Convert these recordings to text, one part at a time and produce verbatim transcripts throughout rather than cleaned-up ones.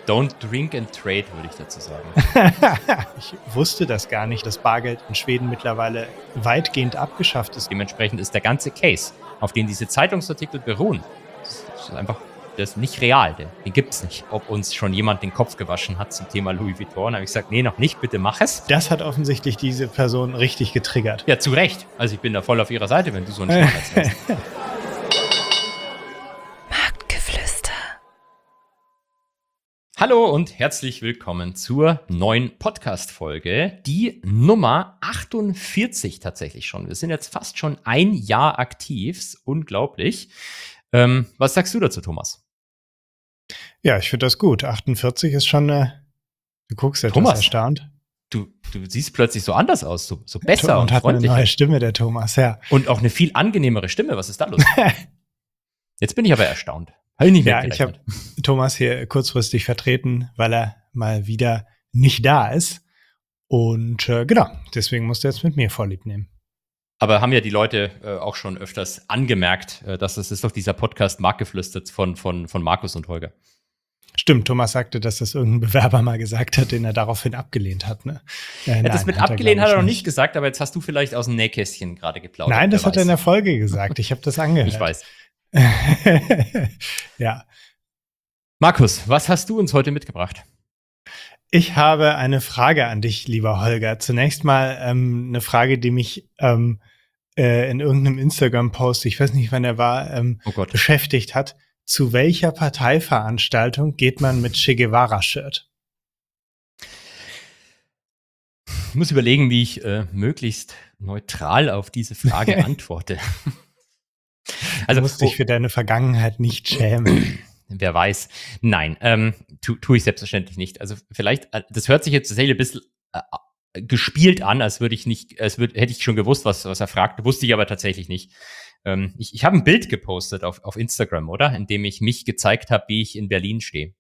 Don't drink and trade, würde ich dazu sagen. Ich wusste das gar nicht, dass Bargeld in Schweden mittlerweile weitgehend abgeschafft ist. Dementsprechend ist der ganze Case, auf den diese Zeitungsartikel beruhen, das ist einfach, das ist nicht real, den, den gibt es nicht. Ob uns schon jemand den Kopf gewaschen hat zum Thema Louis Vuitton, habe ich gesagt, nee, noch nicht, bitte mach es. Das hat offensichtlich diese Person richtig getriggert. Ja, zu Recht. Also ich bin da voll auf ihrer Seite, wenn du so einen Schmerz hast. Hallo und herzlich willkommen zur neuen Podcast-Folge, die Nummer achtundvierzig tatsächlich schon. Wir sind jetzt fast schon ein Jahr aktiv, ist unglaublich. Ähm, was sagst du dazu, Thomas? Ja, ich finde das gut. achtundvierzig ist schon, äh, du guckst etwas Thomas, erstaunt. Du, du siehst plötzlich so anders aus, so, so besser und, und hat freundlicher. Eine neue Stimme, der Thomas, ja. Und auch eine viel angenehmere Stimme. Was ist da los? Jetzt bin ich aber erstaunt. Habe ich nicht Ja, ich habe Thomas hier kurzfristig vertreten, weil er mal wieder nicht da ist. Und äh, genau, deswegen musste er jetzt mit mir Vorlieb nehmen. Aber haben ja die Leute äh, auch schon öfters angemerkt, äh, dass das ist doch dieser Podcast Marktgeflüster von, von, von Markus und Holger. Stimmt, Thomas sagte, dass das irgendein Bewerber mal gesagt hat, den er daraufhin abgelehnt hat. Ne? Äh, ja, nein, das mit hat abgelehnt er, hat er noch nicht. nicht gesagt, aber jetzt hast du vielleicht aus dem Nähkästchen gerade geplaudert. Nein, das Wer hat weiß. er in der Folge gesagt. Ich habe das angehört. Ich weiß. Ja. Markus, was hast du uns heute mitgebracht? Ich habe eine Frage an dich, lieber Holger. Zunächst mal ähm, eine Frage, die mich ähm, äh, in irgendeinem Instagram-Post, ich weiß nicht, wann er war, ähm, oh Gott. beschäftigt hat. Zu welcher Parteiveranstaltung geht man mit Che Guevara-Shirt? Ich muss überlegen, wie ich äh, möglichst neutral auf diese Frage antworte. Also, du musst dich für deine Vergangenheit nicht schämen. Wer weiß. Nein, ähm, tu, tue ich selbstverständlich nicht. Also vielleicht, das hört sich jetzt tatsächlich ein bisschen äh, gespielt an, als würde ich nicht, als würde, hätte ich schon gewusst, was, was er fragt. Wusste ich aber tatsächlich nicht. Ähm, ich ich habe ein Bild gepostet auf, auf Instagram, oder? In dem ich mich gezeigt habe, wie ich in Berlin stehe.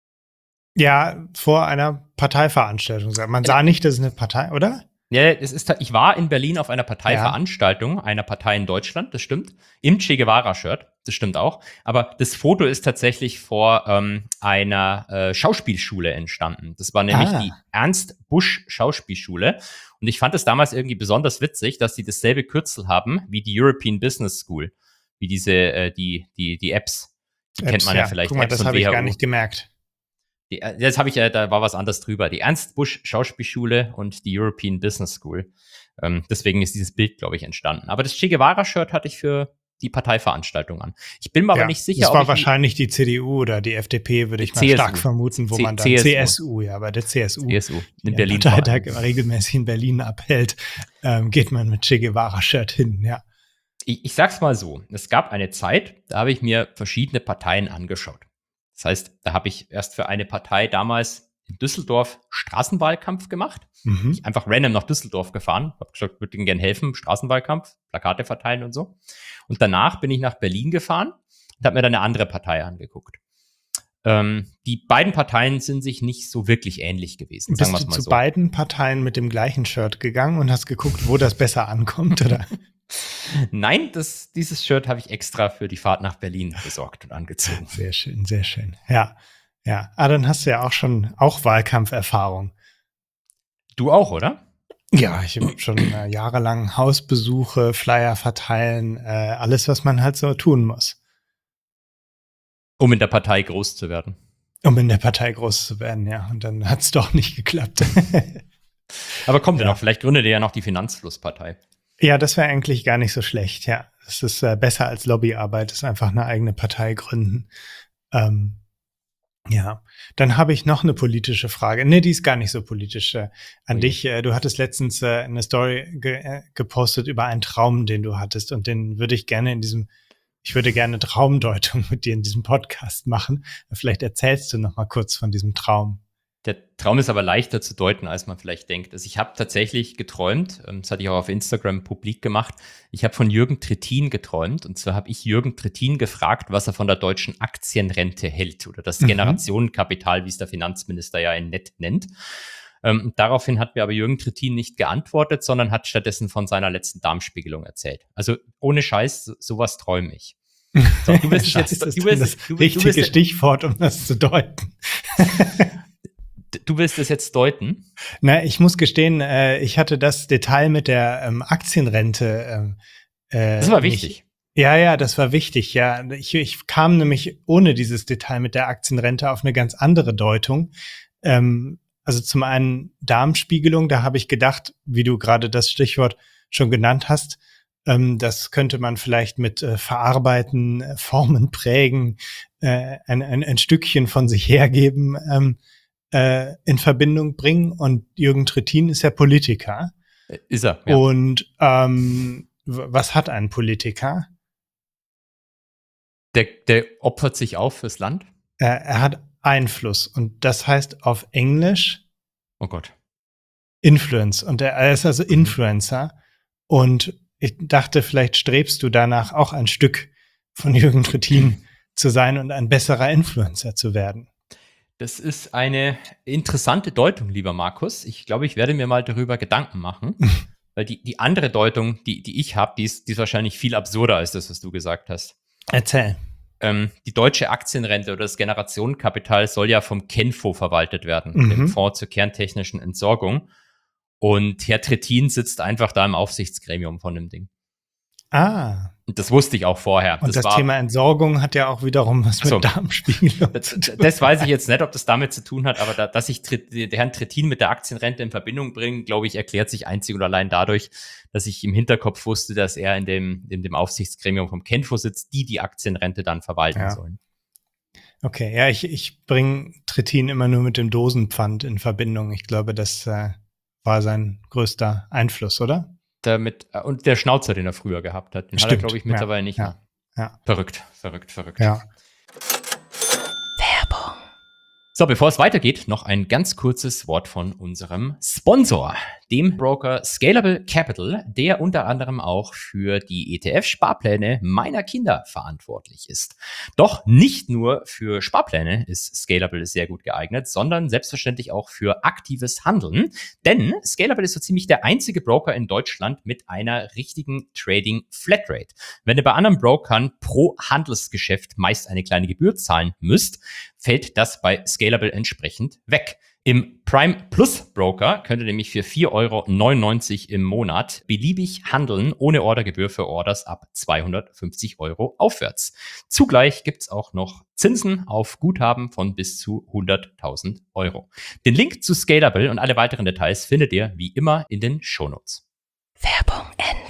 Ja, vor einer Parteiveranstaltung. Man sah nicht, dass es eine Partei, oder? Ja, es ist, ich war in Berlin auf einer Parteiveranstaltung ja. einer Partei in Deutschland, das stimmt, im Che Guevara-Shirt, das stimmt auch. Aber das Foto ist tatsächlich vor ähm, einer äh, Schauspielschule entstanden. Das war nämlich ah. die Ernst-Busch-Schauspielschule. Und ich fand es damals irgendwie besonders witzig, dass sie dasselbe Kürzel haben wie die European Business School, wie diese, äh, die, die, die Apps. Die Apps, kennt man ja, ja vielleicht. Guck mal, Apps das habe ich gar nicht gemerkt. Die, jetzt habe ich ja, da war was anderes drüber. Die Ernst-Busch-Schauspielschule und die European Business School. Ähm, deswegen ist dieses Bild, glaube ich, entstanden. Aber das Che Guevara-Shirt hatte ich für die Parteiveranstaltung an. Ich bin mir ja, aber nicht sicher, das war ob wahrscheinlich die C D U oder die F D P, würde ich mal C S U. Stark vermuten, wo C- man dann C S U. C S U, ja, bei der C S U, C S U in die Berlin Parteitag regelmäßig in Berlin abhält, ähm, geht man mit Che Guevara-Shirt hin, ja. Ich, ich sag's mal so, es gab eine Zeit, da habe ich mir verschiedene Parteien angeschaut. Das heißt, da habe ich erst für eine Partei damals in Düsseldorf Straßenwahlkampf gemacht. Mhm. Ich einfach random nach Düsseldorf gefahren, habe gesagt, würde Ihnen gerne helfen, Straßenwahlkampf, Plakate verteilen und so. Und danach bin ich nach Berlin gefahren und habe mir dann eine andere Partei angeguckt. Ähm, die beiden Parteien sind sich nicht so wirklich ähnlich gewesen. Bist sagen du mal zu so. beiden Parteien mit dem gleichen Shirt gegangen und hast geguckt, wo das besser ankommt, oder? Nein, das, dieses Shirt habe ich extra für die Fahrt nach Berlin besorgt und angezogen. Sehr schön, sehr schön. Ja, ja. Ah, dann hast du ja auch schon auch Wahlkampferfahrung. Du auch, oder? Ja, ich habe schon äh, jahrelang Hausbesuche, Flyer verteilen, äh, alles, was man halt so tun muss. Um in der Partei groß zu werden. Um in der Partei groß zu werden, ja. Und dann hat es doch nicht geklappt. Aber kommt ja ja noch, vielleicht gründet ihr ja noch die Finanzflusspartei. Ja, das wäre eigentlich gar nicht so schlecht, ja. Das ist äh, besser als Lobbyarbeit, ist einfach eine eigene Partei gründen. Ähm, ja, dann habe ich noch eine politische Frage. Nee, die ist gar nicht so politisch. Äh, an okay. dich, äh, du hattest letztens äh, eine Story ge- äh, gepostet über einen Traum, den du hattest. Und den würde ich gerne in diesem, ich würde gerne Traumdeutung mit dir in diesem Podcast machen. Vielleicht erzählst du noch mal kurz von diesem Traum. Der Traum ist aber leichter zu deuten, als man vielleicht denkt. Also ich habe tatsächlich geträumt, das hatte ich auch auf Instagram publik gemacht, ich habe von Jürgen Trittin geträumt. Und zwar habe ich Jürgen Trittin gefragt, was er von der deutschen Aktienrente hält oder das mhm. Generationenkapital, wie es der Finanzminister ja in nett nennt. Ähm, daraufhin hat mir aber Jürgen Trittin nicht geantwortet, sondern hat stattdessen von seiner letzten Darmspiegelung erzählt. Also ohne Scheiß, sowas träume ich. So, du wirst es Scheiße, jetzt, ist du wirst, das du, du richtige wirst, Stichwort, um das zu deuten. du wirst es jetzt deuten. Na, ich muss gestehen, äh, ich hatte das Detail mit der ähm, Aktienrente. Ähm, äh, Das war nicht, wichtig. Ja, ja, das war wichtig, ja. Ich, ich kam nämlich ohne dieses Detail mit der Aktienrente auf eine ganz andere Deutung. Ähm, also zum einen Darmspiegelung, da habe ich gedacht, wie du gerade das Stichwort schon genannt hast, ähm, das könnte man vielleicht mit äh, Verarbeiten, äh, Formen prägen, äh, ein, ein, ein Stückchen von sich hergeben, ähm, äh, in Verbindung bringen. Und Jürgen Trittin ist ja Politiker. Ist er, ja. Und ähm, was hat ein Politiker? Der, der opfert sich auf fürs Land. Er, er hat Einfluss und das heißt auf Englisch Oh Gott. Influence und er, er ist also Influencer und ich dachte, vielleicht strebst du danach auch ein Stück von Jürgen Trittin zu sein und ein besserer Influencer zu werden. Das ist eine interessante Deutung, lieber Markus. Ich glaube, ich werde mir mal darüber Gedanken machen, weil die, die andere Deutung, die, die ich habe, die ist, die ist wahrscheinlich viel absurder als das, was du gesagt hast. Erzähl. Ähm, die deutsche Aktienrente oder das Generationenkapital soll ja vom Kenfo verwaltet werden, Mhm. dem Fonds zur kerntechnischen Entsorgung. Und Herr Trittin sitzt einfach da im Aufsichtsgremium von dem Ding. Ah. Und das wusste ich auch vorher. Und das, das war, Thema Entsorgung hat ja auch wiederum was mit so, Darmspiegelung das, zu tun. das weiß ich jetzt nicht, ob das damit zu tun hat, aber da, dass ich Trit, der Herrn Trittin mit der Aktienrente in Verbindung bringe, glaube ich, erklärt sich einzig und allein dadurch, dass ich im Hinterkopf wusste, dass er in dem, in dem Aufsichtsgremium vom Kenfo sitzt, die die Aktienrente dann verwalten Ja. sollen. Okay, ja, ich, ich bringe Trittin immer nur mit dem Dosenpfand in Verbindung. Ich glaube, das äh, war sein größter Einfluss, oder? Damit, und der Schnauzer, den er früher gehabt hat, den Stimmt, hat er, glaube ich, mittlerweile ja, nicht ja, mehr. Ja. Verrückt, verrückt, verrückt. Ja. Werbung. So, bevor es weitergeht, noch ein ganz kurzes Wort von unserem Sponsor, dem Broker Scalable Capital, der unter anderem auch für die E T F-Sparpläne meiner Kinder verantwortlich ist. Doch nicht nur für Sparpläne ist Scalable sehr gut geeignet, sondern selbstverständlich auch für aktives Handeln. Denn Scalable ist so ziemlich der einzige Broker in Deutschland mit einer richtigen Trading Flatrate. Wenn ihr bei anderen Brokern pro Handelsgeschäft meist eine kleine Gebühr zahlen müsst, fällt das bei Scalable entsprechend weg. Im Prime Plus Broker könnt ihr nämlich für vier Euro neunundneunzig im Monat beliebig handeln, ohne Ordergebühr für Orders ab zweihundertfünfzig Euro aufwärts. Zugleich gibt's auch noch Zinsen auf Guthaben von bis zu hunderttausend Euro. Den Link zu Scalable und alle weiteren Details findet ihr wie immer in den Shownotes. Werbung Ende.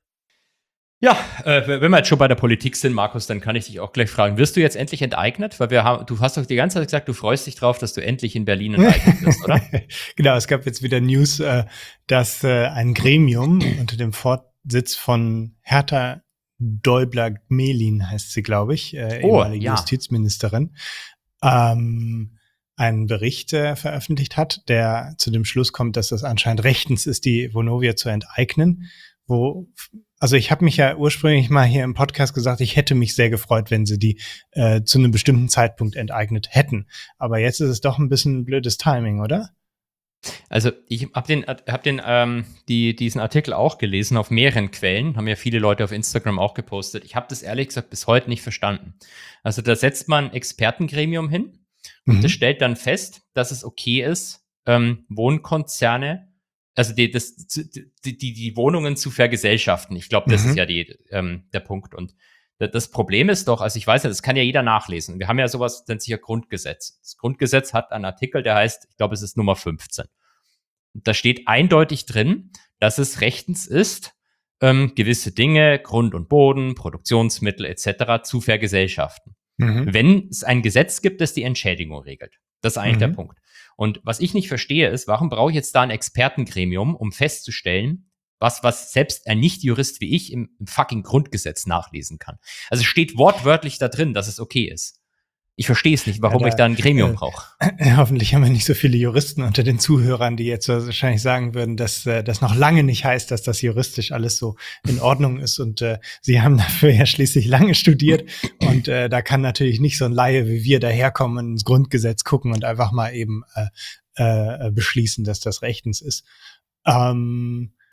Ja, äh, wenn wir jetzt schon bei der Politik sind, Markus, dann kann ich dich auch gleich fragen, wirst du jetzt endlich enteignet? Weil wir haben, du hast doch die ganze Zeit gesagt, du freust dich drauf, dass du endlich in Berlin enteignet wirst, oder? Genau, es gab jetzt wieder News, äh, dass äh, ein Gremium unter dem Vorsitz von Hertha Däubler-Gmelin, heißt sie, glaube ich, äh, Oh, ehemalige ja. Justizministerin, ähm, einen Bericht äh, veröffentlicht hat, der zu dem Schluss kommt, dass das anscheinend rechtens ist, die Vonovia zu enteignen. Wo, also ich habe mich ja ursprünglich mal hier im Podcast gesagt, ich hätte mich sehr gefreut, wenn sie die äh, zu einem bestimmten Zeitpunkt enteignet hätten. Aber jetzt ist es doch ein bisschen blödes Timing, oder? Also ich habe den, hab den ähm, die, diesen Artikel auch gelesen auf mehreren Quellen, haben ja viele Leute auf Instagram auch gepostet. Ich habe das ehrlich gesagt bis heute nicht verstanden. Also da setzt man ein Expertengremium hin und Mhm. das stellt dann fest, dass es okay ist, ähm, Wohnkonzerne, also die, das, die, die, die Wohnungen zu vergesellschaften. Ich glaube, das Mhm. ist ja die, ähm, der Punkt. Und das Problem ist doch, also ich weiß ja, das kann ja jeder nachlesen. Wir haben ja sowas, nennt sich ja Grundgesetz. Das Grundgesetz hat einen Artikel, der heißt, ich glaube, es ist Nummer fünfzehn. Und da steht eindeutig drin, dass es rechtens ist, ähm, gewisse Dinge, Grund und Boden, Produktionsmittel et cetera zu vergesellschaften. Mhm. Wenn es ein Gesetz gibt, das die Entschädigung regelt. Das ist eigentlich Mhm. der Punkt. Und was ich nicht verstehe, ist, warum brauche ich jetzt da ein Expertengremium, um festzustellen, was, was selbst ein Nicht-Jurist wie ich im, im fucking Grundgesetz nachlesen kann. Also es steht wortwörtlich da drin, dass es okay ist. Ich verstehe es nicht, warum Ja, da- ich da ein Gremium äh, brauche. Hoffentlich haben wir nicht so viele Juristen unter den Zuhörern, die jetzt wahrscheinlich sagen würden, dass äh, das noch lange nicht heißt, dass das juristisch alles so in Ordnung ist. Und äh, sie haben dafür ja schließlich lange studiert. Und äh, da kann natürlich nicht so ein Laie wie wir daherkommen und ins Grundgesetz gucken und einfach mal eben äh, äh, beschließen, dass das rechtens ist. Ähm,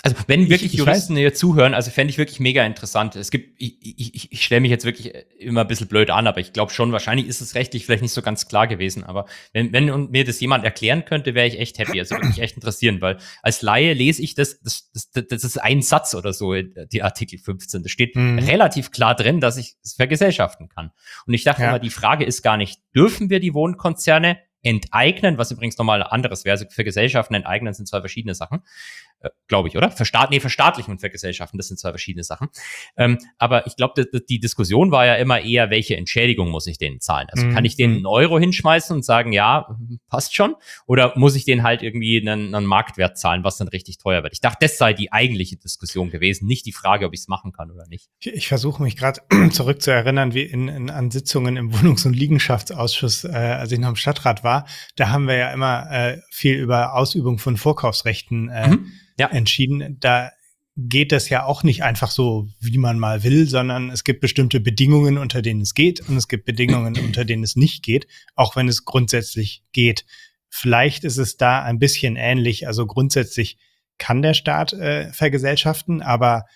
Also wenn wirklich ich, ich Juristen hier zuhören, also fände ich wirklich mega interessant. Es gibt, ich, ich, ich stelle mich jetzt wirklich immer ein bisschen blöd an, aber ich glaube schon, wahrscheinlich ist es rechtlich vielleicht nicht so ganz klar gewesen. Aber wenn, wenn mir das jemand erklären könnte, wäre ich echt happy. Also würde mich echt interessieren, weil als Laie lese ich das, das, das, das ist ein Satz oder so, die Artikel fünfzehn. Da steht mhm. relativ klar drin, dass ich es vergesellschaften kann. Und ich dachte ja. immer, die Frage ist gar nicht, dürfen wir die Wohnkonzerne enteignen, was übrigens nochmal anderes wäre. Also für Gesellschaften enteignen sind zwei verschiedene Sachen, äh, glaube ich, oder? Verstaat, nee, verstaatlichen und Vergesellschaften, das sind zwei verschiedene Sachen. Ähm, aber ich glaube, die, die Diskussion war ja immer eher, welche Entschädigung muss ich denen zahlen? Also mhm. kann ich denen einen Euro hinschmeißen und sagen, ja, passt schon? Oder muss ich denen halt irgendwie einen, einen Marktwert zahlen, was dann richtig teuer wird? Ich dachte, das sei die eigentliche Diskussion gewesen, nicht die Frage, ob ich es machen kann oder nicht. Ich, ich versuche mich gerade zurückzuerinnern, wie in, in, an Sitzungen im Wohnungs- und Liegenschaftsausschuss, äh, als ich noch im Stadtrat war. Da haben wir ja immer äh, viel über Ausübung von Vorkaufsrechten äh, mhm. ja. entschieden. Da geht das ja auch nicht einfach so, wie man mal will, sondern es gibt bestimmte Bedingungen, unter denen es geht, und es gibt Bedingungen, unter denen es nicht geht, auch wenn es grundsätzlich geht. Vielleicht ist es da ein bisschen ähnlich. Also grundsätzlich kann der Staat äh, vergesellschaften, aber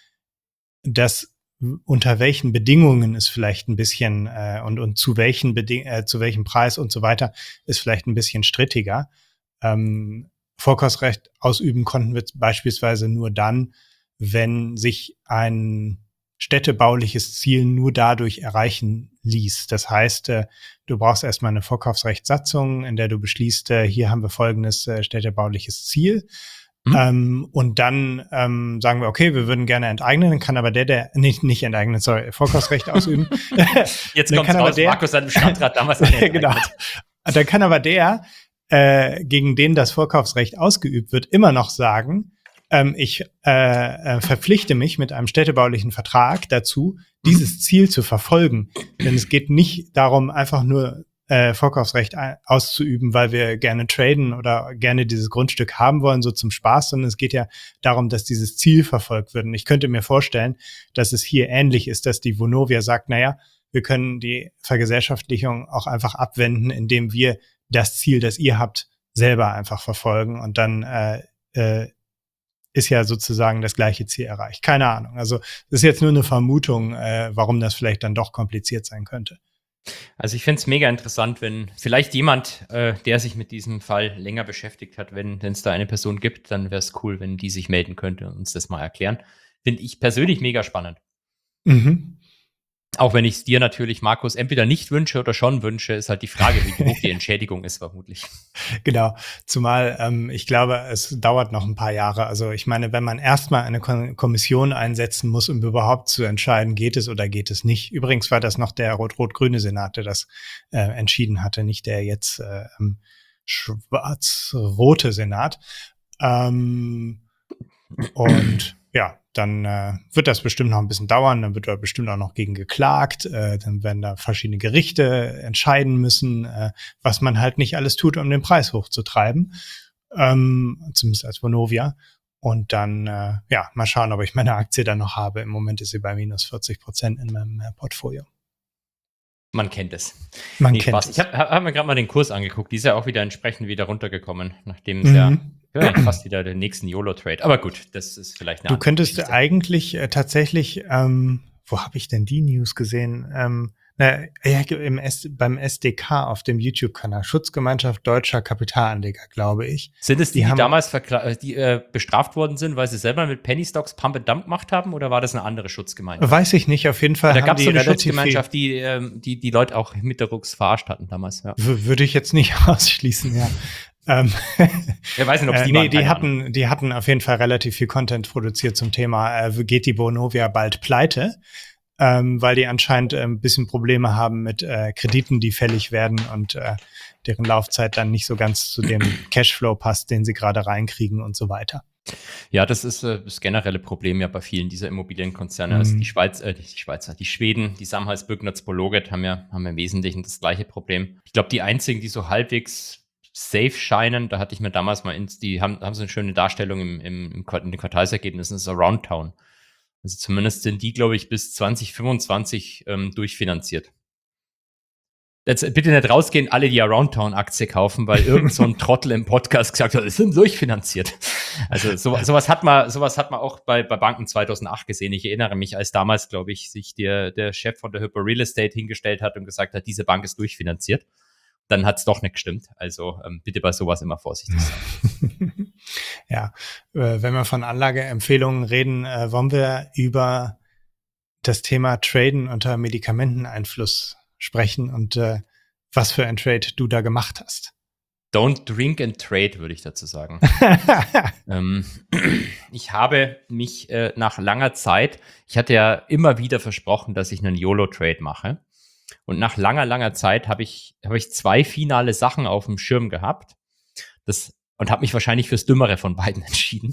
das unter welchen Bedingungen ist vielleicht ein bisschen äh, und und zu welchen Beding äh, zu welchem Preis und so weiter ist vielleicht ein bisschen strittiger. Ähm, Vorkaufsrecht ausüben konnten wir beispielsweise nur dann, wenn sich ein städtebauliches Ziel nur dadurch erreichen ließ. Das heißt, äh, du brauchst erstmal eine Vorkaufsrechtssatzung, in der du beschließt, äh, hier haben wir folgendes äh, städtebauliches Ziel. Mhm. Ähm, und dann ähm, sagen wir, okay, wir würden gerne enteignen, dann kann aber der, der nicht, nicht enteignen, sorry, Vorkaufsrecht ausüben. Jetzt kommt raus, der, Markus hat im Stadtrat damals genau. Dann kann aber der, äh, gegen den das Vorkaufsrecht ausgeübt wird, immer noch sagen, ähm, ich äh, äh, verpflichte mich mit einem städtebaulichen Vertrag dazu, dieses mhm. Ziel zu verfolgen. Denn es geht nicht darum, einfach nur Äh, Vorkaufsrecht auszuüben, weil wir gerne traden oder gerne dieses Grundstück haben wollen, so zum Spaß, sondern es geht ja darum, dass dieses Ziel verfolgt wird. Und ich könnte mir vorstellen, dass es hier ähnlich ist, dass die Vonovia sagt, naja, wir können die Vergesellschaftlichung auch einfach abwenden, indem wir das Ziel, das ihr habt, selber einfach verfolgen, und dann äh, äh, ist ja sozusagen das gleiche Ziel erreicht. Keine Ahnung. Also das ist jetzt nur eine Vermutung, äh, warum das vielleicht dann doch kompliziert sein könnte. Also ich finde es mega interessant, wenn vielleicht jemand, äh, der sich mit diesem Fall länger beschäftigt hat, wenn es da eine Person gibt, dann wäre es cool, wenn die sich melden könnte und uns das mal erklären. Finde ich persönlich mega spannend. Mhm. Auch wenn ich es dir natürlich, Markus, entweder nicht wünsche oder schon wünsche, ist halt die Frage, wie hoch die Entschädigung ist, vermutlich. Genau, zumal ähm, ich glaube, es dauert noch ein paar Jahre. Also ich meine, wenn man erstmal eine Kon- Kommission einsetzen muss, um überhaupt zu entscheiden, geht es oder geht es nicht. Übrigens war das noch der rot-rot-grüne Senat, der das äh, entschieden hatte, nicht der jetzt äh, schwarz-rote Senat. Ähm, und ja, dann äh, wird das bestimmt noch ein bisschen dauern, dann wird da bestimmt auch noch gegen geklagt, äh, dann werden da verschiedene Gerichte entscheiden müssen, äh, was man halt nicht alles tut, um den Preis hochzutreiben, ähm, zumindest als Vonovia. Und dann, äh, ja, mal schauen, ob ich meine Aktie dann noch habe. Im Moment ist sie bei minus vierzig Prozent in meinem äh, Portfolio. Man kennt es. Man nee, kennt Spaß. es. Ich habe hab mir gerade mal den Kurs angeguckt. Die ist ja auch wieder entsprechend wieder runtergekommen, nachdem es mhm. ja, ja fast wieder den nächsten YOLO-Trade. Aber gut, das ist vielleicht eine Du andere könntest Geschichte. eigentlich äh, tatsächlich, ähm, wo habe ich denn die News gesehen? Ähm, na, ja, im S, beim S D K auf dem YouTube-Kanal, Schutzgemeinschaft Deutscher Kapitalanleger, glaube ich. Sind es die, die, die haben, damals verkla- die, äh, bestraft worden sind, weil sie selber mit Penny Stocks Pump and Dump gemacht haben, oder war das eine andere Schutzgemeinschaft? Weiß ich nicht, auf jeden Fall. Da gab es so eine relativ Schutzgemeinschaft, die, ähm, die die Leute auch mit der Rux verarscht hatten damals. Ja. W- würde ich jetzt nicht ausschließen, ja. ähm, Ich weiß nicht, ob äh, die nee, waren, die keine hatten, Ahnung. die hatten auf jeden Fall relativ viel Content produziert zum Thema, äh, geht die Vonovia bald pleite? Ähm, weil die anscheinend äh, ein bisschen Probleme haben mit äh, Krediten, die fällig werden und äh, deren Laufzeit dann nicht so ganz zu dem Cashflow passt, den sie gerade reinkriegen und so weiter. Ja, das ist äh, das generelle Problem ja bei vielen dieser Immobilienkonzerne. Mhm. Also die Schweiz, äh, die Schweizer, die Schweden, die Samhals, Bügnitz, Bologet haben ja, haben ja im Wesentlichen das gleiche Problem. Ich glaube, die einzigen, die so halbwegs safe scheinen, da hatte ich mir damals mal ins, die haben, haben so eine schöne Darstellung im, im, im Quart- in den Quartalsergebnissen, das ist Around Town. Also zumindest sind die, glaube ich, bis zwanzig fünfundzwanzig ähm, durchfinanziert. Jetzt bitte nicht rausgehen, alle die Around Town Aktie kaufen, weil irgend so ein Trottel im Podcast gesagt hat, es sind durchfinanziert. Also so, sowas hat man, sowas hat man auch bei, bei Banken zweitausendacht gesehen. Ich erinnere mich, als damals, glaube ich, sich der, der Chef von der Hyper Real Estate hingestellt hat und gesagt hat, diese Bank ist durchfinanziert. Dann hat es doch nicht gestimmt. Also ähm, bitte bei sowas immer vorsichtig sein. Ja, äh, wenn wir von Anlageempfehlungen reden, äh, wollen wir über das Thema Traden unter Medikamenteneinfluss sprechen und äh, was für ein Trade du da gemacht hast. Don't drink and trade, würde ich dazu sagen. ähm, ich habe mich äh, nach langer Zeit, ich hatte ja immer wieder versprochen, dass ich einen YOLO-Trade mache. Und nach langer, langer Zeit habe ich, habe ich zwei finale Sachen auf dem Schirm gehabt. Das, und habe mich wahrscheinlich fürs Dümmere von beiden entschieden.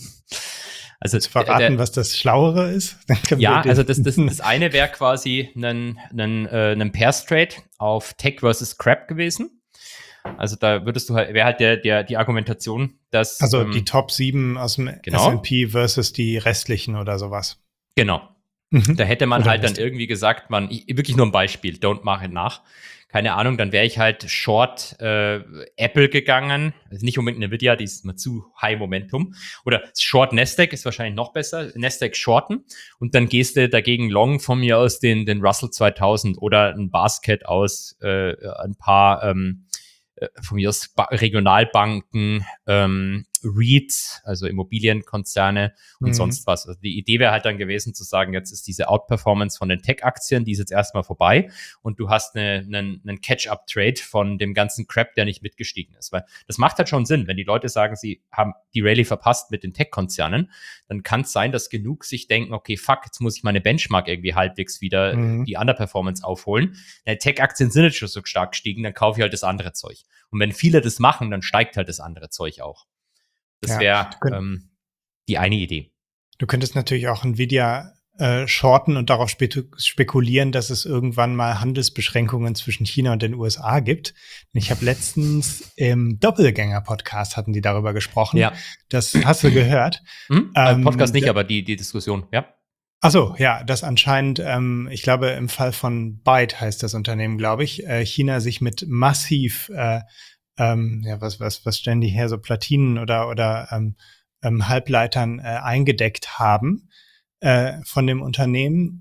Also Willst du verraten, der, was das Schlauere ist? Ja, also das, das, das eine wäre quasi ein, ein, äh, ein Pairs-Trade auf Tech versus Crap gewesen. Also da würdest du halt, wäre halt der, der, die Argumentation, dass Also ähm, die Top sieben aus dem genau. S and P versus die restlichen oder sowas. Genau. Mhm. Da hätte man Oder halt dann Rest. irgendwie gesagt, man, ich, wirklich nur ein Beispiel, don't mach it nach. Keine Ahnung, dann wäre ich halt short äh, Apple gegangen, also nicht unbedingt Nvidia, die ist mal zu high Momentum, oder short Nasdaq ist wahrscheinlich noch besser, Nasdaq shorten und dann gehst du dagegen long von mir aus den, den Russell zweitausend oder ein Basket aus äh, ein paar ähm, von mir aus ba- Regionalbanken, ähm, REITs, also Immobilienkonzerne und Mhm. sonst was. Also die Idee wäre halt dann gewesen zu sagen, jetzt ist diese Outperformance von den Tech-Aktien, die ist jetzt erstmal vorbei und du hast eine, einen, einen Catch-up-Trade von dem ganzen Crap, der nicht mitgestiegen ist. Weil das macht halt schon Sinn, wenn die Leute sagen, sie haben die Rallye verpasst mit den Tech-Konzernen, dann kann es sein, dass genug sich denken, okay, fuck, jetzt muss ich meine Benchmark irgendwie halbwegs wieder Mhm. die Underperformance aufholen. Die Tech-Aktien sind jetzt schon so stark gestiegen, dann kaufe ich halt das andere Zeug. Und wenn viele das machen, dann steigt halt das andere Zeug auch. Das Ja, wäre du könnt- ähm, die eine Idee. Du könntest natürlich auch Nvidia äh, shorten und darauf spe- spekulieren, dass es irgendwann mal Handelsbeschränkungen zwischen China und den U S A gibt. Ich habe letztens im Doppelgänger-Podcast hatten die darüber gesprochen. Ja. Das hast du gehört. Hm? Ähm, Podcast nicht, d- aber die, die Diskussion, ja. Ach so, ja, dass anscheinend, ähm, ich glaube, im Fall von Byte heißt das Unternehmen, glaube ich, äh, China sich mit massiv, äh, ähm, ja, was, was, was stellen die her, so Platinen oder, oder ähm, ähm, Halbleitern äh, eingedeckt haben äh, von dem Unternehmen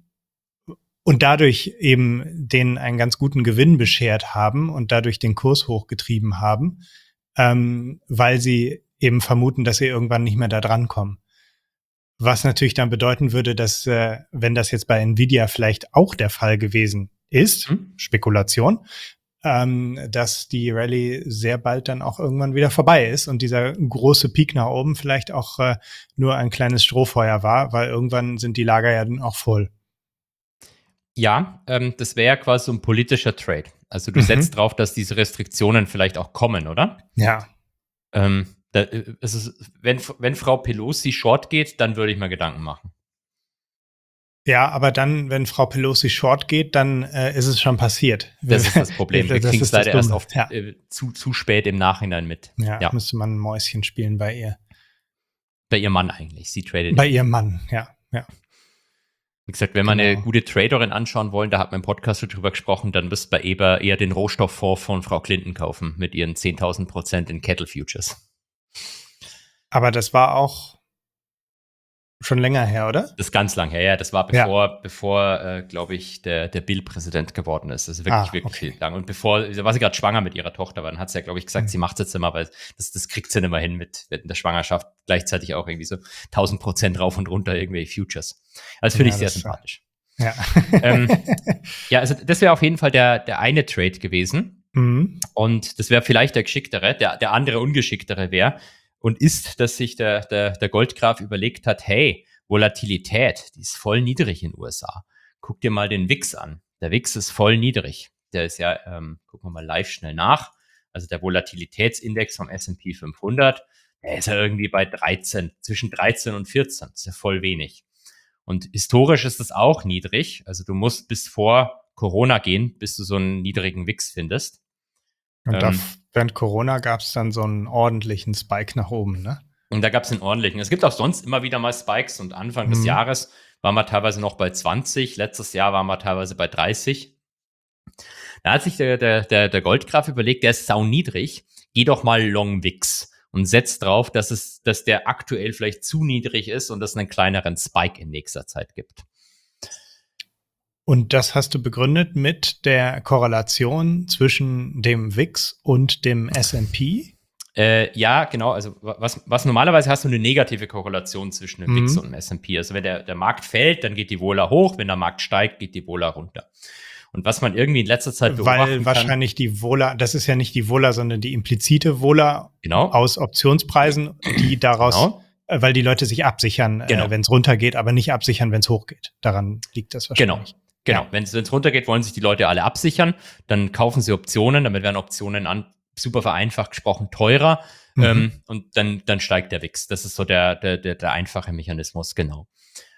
und dadurch eben denen einen ganz guten Gewinn beschert haben und dadurch den Kurs hochgetrieben haben, ähm, weil sie eben vermuten, dass sie irgendwann nicht mehr da dran kommen. Was natürlich dann bedeuten würde, dass, äh, wenn das jetzt bei Nvidia vielleicht auch der Fall gewesen ist, Hm? Spekulation, ähm, dass die Rallye sehr bald dann auch irgendwann wieder vorbei ist und dieser große Peak nach oben vielleicht auch äh, nur ein kleines Strohfeuer war, weil irgendwann sind die Lager ja dann auch voll. Ja, ähm, das wäre ja quasi so ein politischer Trade. Also du Mhm. setzt drauf, dass diese Restriktionen vielleicht auch kommen, oder? Ja. Ähm, da, äh, es ist, wenn, wenn Frau Pelosi short geht, dann würde ich mir Gedanken machen. Ja, aber dann, wenn Frau Pelosi short geht, dann äh, ist es schon passiert. Das ist das Problem. Wir Das kriegen es ist das leider erst Dumme. oft Ja. äh, zu, zu spät im Nachhinein mit. Ja, Ja. müsste man ein Mäuschen spielen bei ihr. Bei ihrem Mann eigentlich. Sie tradet. Bei ihrem Mann, ja, ja. Wie gesagt, wenn wir Genau. eine gute Traderin anschauen wollen, da hat man im Podcast schon drüber gesprochen, dann müsst bei Eber eher den Rohstofffonds von Frau Clinton kaufen mit ihren zehntausend Prozent in Cattle Futures. Aber das war auch schon länger her, oder? Das ist ganz lang her, ja. Das war bevor, bevor äh, glaube ich, der, der Bill Präsident geworden ist. Das ist wirklich, Ah, wirklich okay. viel lang. Und bevor, da war sie gerade schwanger mit ihrer Tochter, aber dann hat sie ja, glaube ich, gesagt, Mhm. sie macht es jetzt immer, weil das, das kriegt sie nicht mehr hin mit, mit der Schwangerschaft. Gleichzeitig auch irgendwie so tausend Prozent rauf und runter irgendwelche Futures. Also finde Ja, ich sehr das, äh, sympathisch. Ja. Ähm, Ja, also das wäre auf jeden Fall der, der eine Trade gewesen. mhm. Und das wäre vielleicht der geschicktere. Der, der andere ungeschicktere wäre und ist, dass sich der, der, der Goldgraf überlegt hat, hey, Volatilität, die ist voll niedrig in den U S A. Guck dir mal den W I X an. Der W I X ist voll niedrig. Der ist ja, ähm, gucken wir mal live schnell nach. Also der Volatilitätsindex vom S und P fünfhundert, der ist ja irgendwie bei dreizehn, zwischen dreizehn und vierzehn. Das ist ja voll wenig. Und historisch ist das auch niedrig. Also du musst bis vor Corona gehen, bis du so einen niedrigen W I X findest. Und da, Ähm, während Corona gab es dann so einen ordentlichen Spike nach oben, ne? Und da gab es einen ordentlichen. Es gibt auch sonst immer wieder mal Spikes und Anfang des Mhm. Jahres waren wir teilweise noch bei zwanzig, letztes Jahr waren wir teilweise bei dreißig. Da hat sich der, der, der, der Goldgraf überlegt, der ist sau niedrig, geh doch mal long W I X. und setzt drauf, dass es, dass der aktuell vielleicht zu niedrig ist und es einen kleineren Spike in nächster Zeit gibt. Und das hast du begründet mit der Korrelation zwischen dem W I X und dem S und P? Äh, ja, genau. Also was, was normalerweise hast du eine negative Korrelation zwischen dem mhm. W I X und dem S und P. Also wenn der, der Markt fällt, dann geht die Vola hoch. Wenn der Markt steigt, geht die Vola runter. Und was man irgendwie in letzter Zeit beobachten Weil wahrscheinlich kann, die Vola, das ist ja nicht die Vola, sondern die implizite Vola genau. aus Optionspreisen, die daraus, genau. äh, weil die Leute sich absichern, genau. äh, wenn es runtergeht, aber nicht absichern, wenn es hochgeht. Daran liegt das wahrscheinlich. Genau. Genau, ja. wenn es runtergeht, wollen sich die Leute alle absichern, dann kaufen sie Optionen, damit werden Optionen an, super vereinfacht gesprochen teurer mhm. ähm, und dann, dann steigt der W I X. Das ist so der, der, der, der einfache Mechanismus, genau.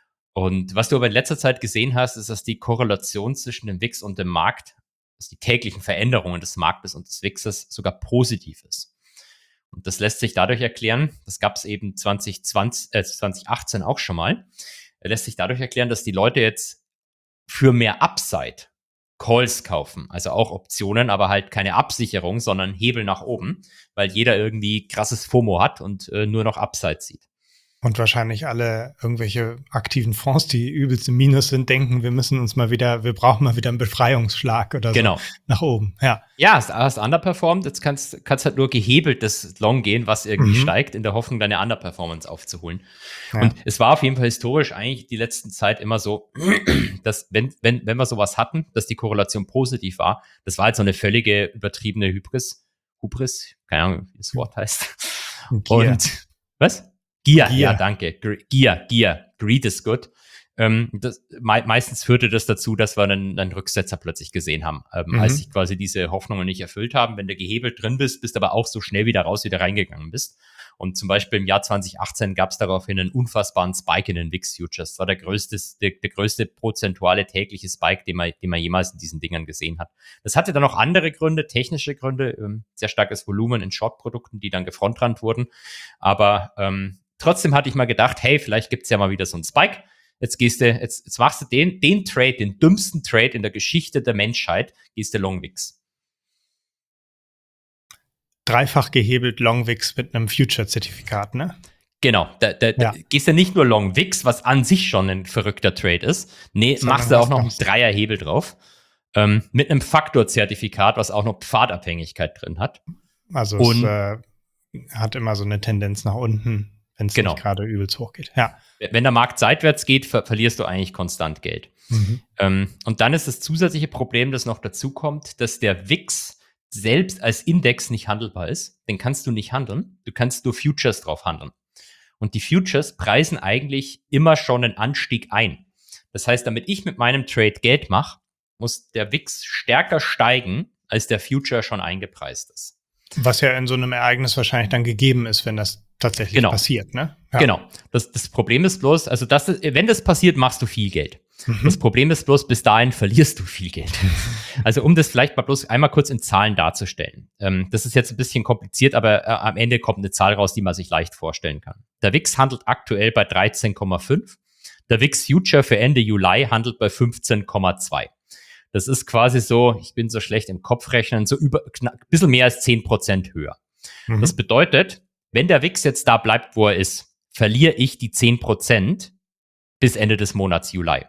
Und was du aber in letzter Zeit gesehen hast, ist, dass die Korrelation zwischen dem W I X und dem Markt, dass die täglichen Veränderungen des Marktes und des W I Xes sogar positiv ist. Und das lässt sich dadurch erklären, das gab es eben zwanzig zwanzig, äh, zwanzig achtzehn auch schon mal, lässt sich dadurch erklären, dass die Leute jetzt für mehr Upside Calls kaufen, also auch Optionen, aber halt keine Absicherung, sondern Hebel nach oben, weil jeder irgendwie krasses FOMO hat und äh, nur noch Upside sieht. Und wahrscheinlich alle irgendwelche aktiven Fonds, die übelst im Minus sind, denken, wir müssen uns mal wieder, wir brauchen mal wieder einen Befreiungsschlag oder genau. so nach oben. Ja, ja, hast, hast underperformed, jetzt kannst kannst halt nur gehebelt das Long gehen, was irgendwie mhm. steigt, in der Hoffnung, deine Underperformance aufzuholen. Ja. Und es war auf jeden Fall historisch eigentlich die letzten Zeit immer so, dass wenn wenn wenn wir sowas hatten, dass die Korrelation positiv war, das war halt so eine völlige übertriebene Hybris, Hubris, keine Ahnung, wie das Wort heißt. Gier. Und was? Gier, Gier, ja, danke. Gier, Gier. Greed is good. Ähm, das, me- meistens führte das dazu, dass wir einen, einen Rücksetzer plötzlich gesehen haben, ähm, mhm. als sich quasi diese Hoffnungen nicht erfüllt haben. Wenn du gehebelt drin bist, bist aber auch so schnell wieder raus, wieder reingegangen bist. Und zum Beispiel im Jahr zwanzig achtzehn gab es daraufhin einen unfassbaren Spike in den W I X-Futures. Das war der größte, der, der größte prozentuale tägliche Spike, den man, den man jemals in diesen Dingern gesehen hat. Das hatte dann noch andere Gründe, technische Gründe, ähm, sehr starkes Volumen in Short-Produkten, die dann gefrontrannt wurden. Aber ähm, trotzdem hatte ich mal gedacht, hey, vielleicht gibt's ja mal wieder so einen Spike. Jetzt gehst du, jetzt, jetzt machst du den, den Trade, den dümmsten Trade in der Geschichte der Menschheit, gehst du Long W I X. Dreifach gehebelt Long W I X mit einem Future-Zertifikat, ne? Genau, da, da, ja. da gehst du nicht nur Long W I X, was an sich schon ein verrückter Trade ist. Nee, Sondern machst du auch noch einen Dreierhebel drauf. Ähm, mit einem Faktor-Zertifikat, was auch noch Pfadabhängigkeit drin hat. Also Und, es äh, hat immer so eine Tendenz nach unten, wenn es genau. nicht gerade übelst hoch geht. Ja. Wenn der Markt seitwärts geht, ver- verlierst du eigentlich konstant Geld. Mhm. Ähm, und dann ist das zusätzliche Problem, das noch dazu kommt, dass der W I X selbst als Index nicht handelbar ist. Den kannst du nicht handeln. Du kannst nur Futures drauf handeln. Und die Futures preisen eigentlich immer schon einen Anstieg ein. Das heißt, damit ich mit meinem Trade Geld mache, muss der W I X stärker steigen, als der Future schon eingepreist ist. Was ja in so einem Ereignis wahrscheinlich dann gegeben ist, wenn das tatsächlich genau. passiert, ne? Ja. Genau. Das, das Problem ist bloß, also das, wenn das passiert, machst du viel Geld. Mhm. Das Problem ist bloß, bis dahin verlierst du viel Geld. Also um das vielleicht mal bloß einmal kurz in Zahlen darzustellen. Ähm, das ist jetzt ein bisschen kompliziert, aber äh, am Ende kommt eine Zahl raus, die man sich leicht vorstellen kann. Der W I X handelt aktuell bei dreizehn Komma fünf. Der W I X Future für Ende Juli handelt bei fünfzehn Komma zwei. Das ist quasi so, ich bin so schlecht im Kopfrechnen, so über ein bisschen mehr als zehn Prozent höher. Mhm. Das bedeutet, wenn der W I X jetzt da bleibt, wo er ist, verliere ich die zehn Prozent bis Ende des Monats Juli.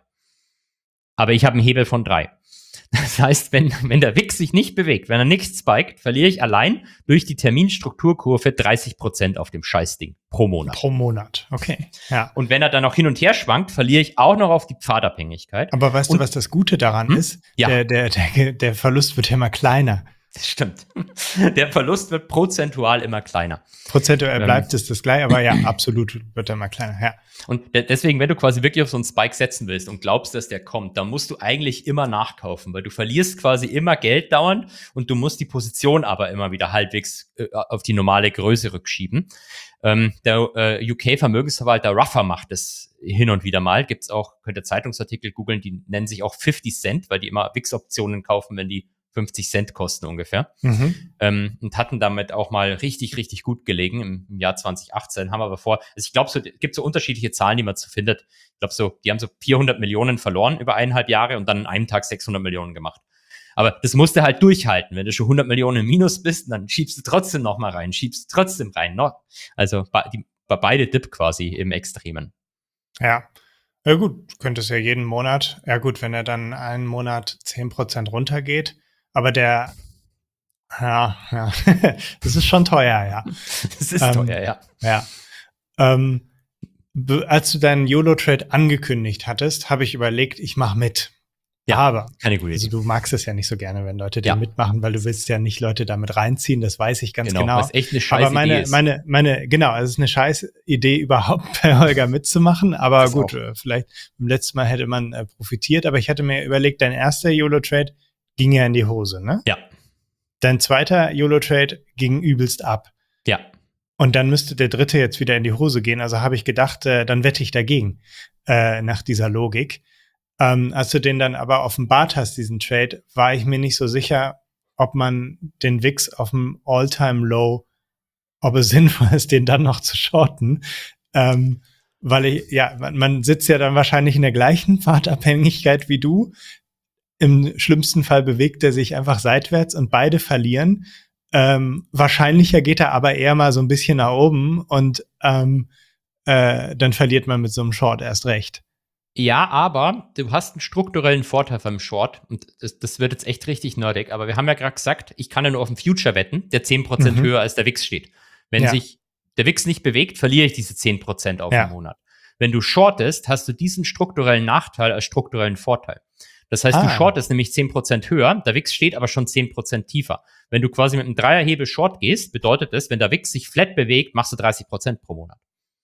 Aber ich habe einen Hebel von drei. Das heißt, wenn, wenn der W I X sich nicht bewegt, wenn er nicht spiked, verliere ich allein durch die Terminstrukturkurve dreißig Prozent auf dem Scheißding pro Monat. Pro Monat, okay. Ja. Und wenn er dann noch hin und her schwankt, verliere ich auch noch auf die Pfadabhängigkeit. Aber weißt und, du, was das Gute daran hm? ist? Ja. Der, der, der, der Verlust wird ja immer kleiner. Das stimmt. Der Verlust wird prozentual immer kleiner. Prozentual bleibt es das gleich, aber ja, absolut wird er immer kleiner, ja. Und de- deswegen, wenn du quasi wirklich auf so einen Spike setzen willst und glaubst, dass der kommt, dann musst du eigentlich immer nachkaufen, weil du verlierst quasi immer Geld dauernd und du musst die Position aber immer wieder halbwegs äh, auf die normale Größe rückschieben. Ähm, der äh, U K-Vermögensverwalter Ruffer macht das hin und wieder mal. Gibt's auch, könnt ihr Zeitungsartikel googeln, die nennen sich auch fifty Cent, weil die immer W I X-Optionen kaufen, wenn die fünfzig Cent kosten ungefähr. Mhm. Ähm, und hatten damit auch mal richtig, richtig gut gelegen im, im Jahr zwanzig achtzehn. Haben aber vor, also ich glaube, so gibt so unterschiedliche Zahlen, die man so findet. Ich glaube, so, die haben so vierhundert Millionen verloren über eineinhalb Jahre und dann an einem Tag sechshundert Millionen gemacht. Aber das musst du halt durchhalten. Wenn du schon hundert Millionen im Minus bist, dann schiebst du trotzdem noch mal rein, schiebst du trotzdem rein. Noch. Also bei, die, bei beide Dip quasi im Extremen. Ja. Ja gut, du könntest ja jeden Monat, ja gut, wenn er dann einen Monat zehn Prozent runtergeht, aber der, ja, ja, das ist schon teuer, ja. Das ist ähm, teuer, ja. Ja. Ähm, be- als du deinen YOLO-Trade angekündigt hattest, habe ich überlegt, ich mache mit. Ja, aber, keine gute Idee. also du magst es ja nicht so gerne, wenn Leute Ja. den mitmachen, weil du willst ja nicht Leute damit reinziehen, das weiß ich ganz Genau, genau. was echt eine scheiß Aber meine, Idee ist. meine, meine, genau, es ist eine scheiß Idee, überhaupt bei Holger mitzumachen. Aber Das gut, auch. äh, vielleicht beim letzten Mal hätte man äh, profitiert. Aber ich hatte mir überlegt, dein erster YOLO-Trade ging ja in die Hose, ne? Ja, Dein zweiter YOLO-Trade ging übelst ab. ja. Und dann müsste der dritte jetzt wieder in die Hose gehen. Also habe ich gedacht, äh, dann wette ich dagegen, äh, nach dieser Logik. Ähm, als du den dann aber offenbart hast, diesen Trade, war ich mir nicht so sicher, ob man den W I X auf dem All-Time-Low, ob es sinnvoll ist, den dann noch zu shorten. Ähm, weil ich, ja, man, man sitzt ja dann wahrscheinlich in der gleichen Pfadabhängigkeit wie du. Im schlimmsten Fall bewegt er sich einfach seitwärts und beide verlieren. Ähm, wahrscheinlicher geht er aber eher mal so ein bisschen nach oben und ähm, äh, dann verliert man mit so einem Short erst recht. Ja, aber du hast einen strukturellen Vorteil beim Short und das, das wird jetzt echt richtig nerdig, aber wir haben ja gerade gesagt, ich kann ja nur auf den Future wetten, der zehn Prozent Mhm. höher als der W I X steht. Wenn Ja. sich der W I X nicht bewegt, verliere ich diese zehn Prozent auf Ja. den Monat. Wenn du shortest, hast du diesen strukturellen Nachteil als strukturellen Vorteil. Das heißt, Ah. du shortest nämlich zehn Prozent höher, der W I X steht aber schon zehn Prozent tiefer. Wenn du quasi mit einem Dreierhebel Short gehst, bedeutet das, wenn der W I X sich flat bewegt, machst du dreißig Prozent pro Monat.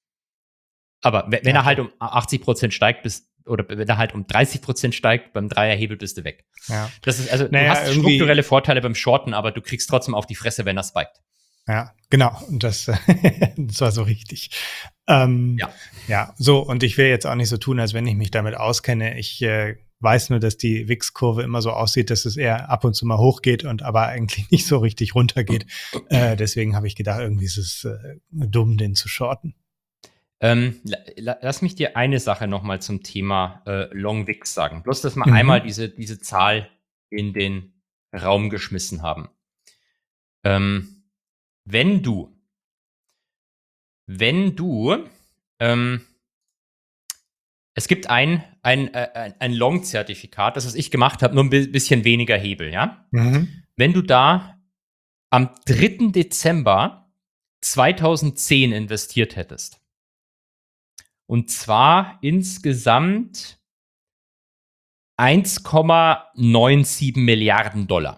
Aber wenn, wenn Ja, er halt um achtzig Prozent steigt, bist, oder wenn er halt um dreißig Prozent steigt, beim Dreierhebel bist du weg. Ja. Das ist, also, Naja, du hast irgendwie- strukturelle Vorteile beim Shorten, aber du kriegst trotzdem auf die Fresse, wenn er spiked. Ja, genau. Und das, das war so richtig. Ähm, Ja. Ja, so. Und ich will jetzt auch nicht so tun, als wenn ich mich damit auskenne. Ich äh, weiß nur, dass die W I X-Kurve immer so aussieht, dass es eher ab und zu mal hochgeht und aber eigentlich nicht so richtig runtergeht. Äh, deswegen habe ich gedacht, irgendwie ist es äh, dumm, den zu shorten. Ähm, la, la, lass mich dir eine Sache nochmal zum Thema äh, Long W I X sagen. Bloß, dass wir Mhm. einmal diese, diese Zahl in den Raum geschmissen haben. Ähm, wenn du, wenn du, ähm, es gibt ein, ein, äh, ein, ein Long-Zertifikat, das was ich gemacht habe, nur ein bi- bisschen weniger Hebel, ja? Mhm. Wenn du da am dritten Dezember zweitausendzehn investiert hättest, und zwar insgesamt eins Komma neunundsiebzig Milliarden Dollar.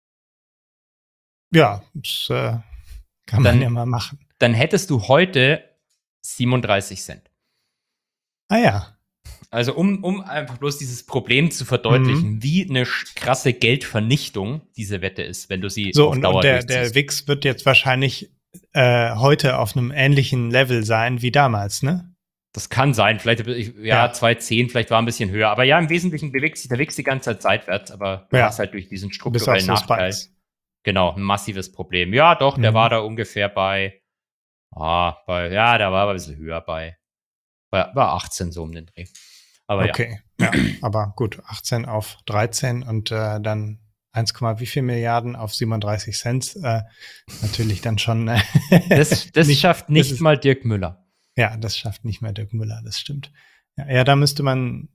Ja, das äh, kann man Dann- ja mal machen. Dann hättest du heute siebenunddreißig Cent. Ah ja. Also um, um einfach bloß dieses Problem zu verdeutlichen, Mhm. wie eine sch- krasse Geldvernichtung diese Wette ist, wenn du sie So, auf und, Dauer und der, der durchziehst. W I X wird jetzt wahrscheinlich äh, heute auf einem ähnlichen Level sein wie damals, ne? Das kann sein, vielleicht, ich- ja, Ja. zwei Komma zehn, vielleicht war ein bisschen höher. Aber ja, im Wesentlichen bewegt sich der W I X die ganze Zeit seitwärts, aber du Ja. hast halt durch diesen Bis auf strukturellen so Nachteil, Spikes. genau, ein massives Problem. Ja, doch, der Mhm. war da ungefähr bei, ah, bei, ja, der war aber ein bisschen höher bei, bei, bei achtzehn so um den Dreh. Aber ja. Okay, ja. Aber gut, achtzehn auf dreizehn und äh, dann eins, wie viel Milliarden auf siebenunddreißig Cent. Äh, natürlich dann schon. Äh, Das, das nicht- schafft das nicht ist- mal Dirk Müller. Ja, das schafft nicht mehr Dirk Müller, das stimmt. Ja, ja, da müsste man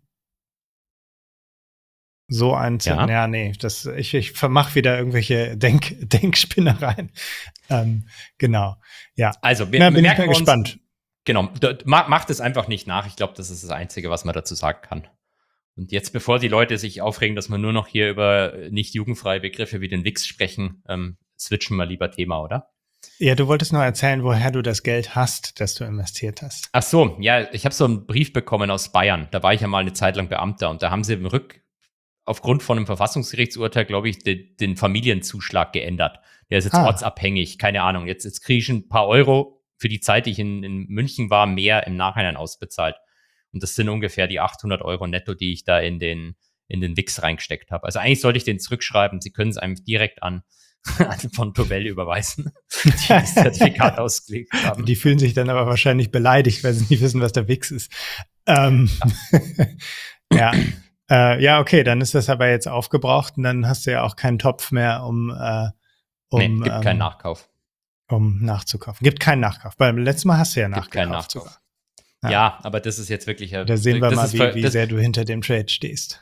so einen Ja. ja, nee, das, ich, ich vermach wieder irgendwelche Denk, Denkspinnereien. Ähm, genau, ja. Also, wir, Na, wir bin ich merken mal uns, gespannt. genau, d- ma- macht es einfach nicht nach. Ich glaube, das ist das Einzige, was man dazu sagen kann. Und jetzt, bevor die Leute sich aufregen, dass wir nur noch hier über nicht jugendfreie Begriffe wie den W I X sprechen, ähm, switchen wir lieber Thema, oder? Ja, du wolltest noch erzählen, woher du das Geld hast, das du investiert hast. Ach so, ja, ich habe so einen Brief bekommen aus Bayern. Da war ich ja mal eine Zeit lang Beamter und da haben sie im Rück, aufgrund von einem Verfassungsgerichtsurteil, glaube ich, de, den Familienzuschlag geändert. Der ist jetzt Ah. ortsabhängig, keine Ahnung. Jetzt, jetzt kriege ich ein paar Euro für die Zeit, die ich in, in München war, mehr im Nachhinein ausbezahlt. Und das sind ungefähr die achthundert Euro netto, die ich da in den, in den W I X reingesteckt habe. Also eigentlich sollte ich den zurückschreiben. Sie können es einem direkt an, an von Tobel überweisen, die das Zertifikat ausgelegt haben. Die fühlen sich dann aber wahrscheinlich beleidigt, weil sie nicht wissen, was der W I X ist. Ähm, ja, Äh, ja, okay, dann ist das aber jetzt aufgebraucht und dann hast du ja auch keinen Topf mehr, um, äh, um, nee, gibt ähm, keinen Nachkauf. um nachzukaufen. Gibt keinen Nachkauf. Beim letzten Mal hast du ja Gibt nachgekauft keinen Nachkauf. sogar. Ja. ja, aber das ist jetzt wirklich. Da sehen wir das mal, ist, wie, wie das, sehr du hinter dem Trade stehst.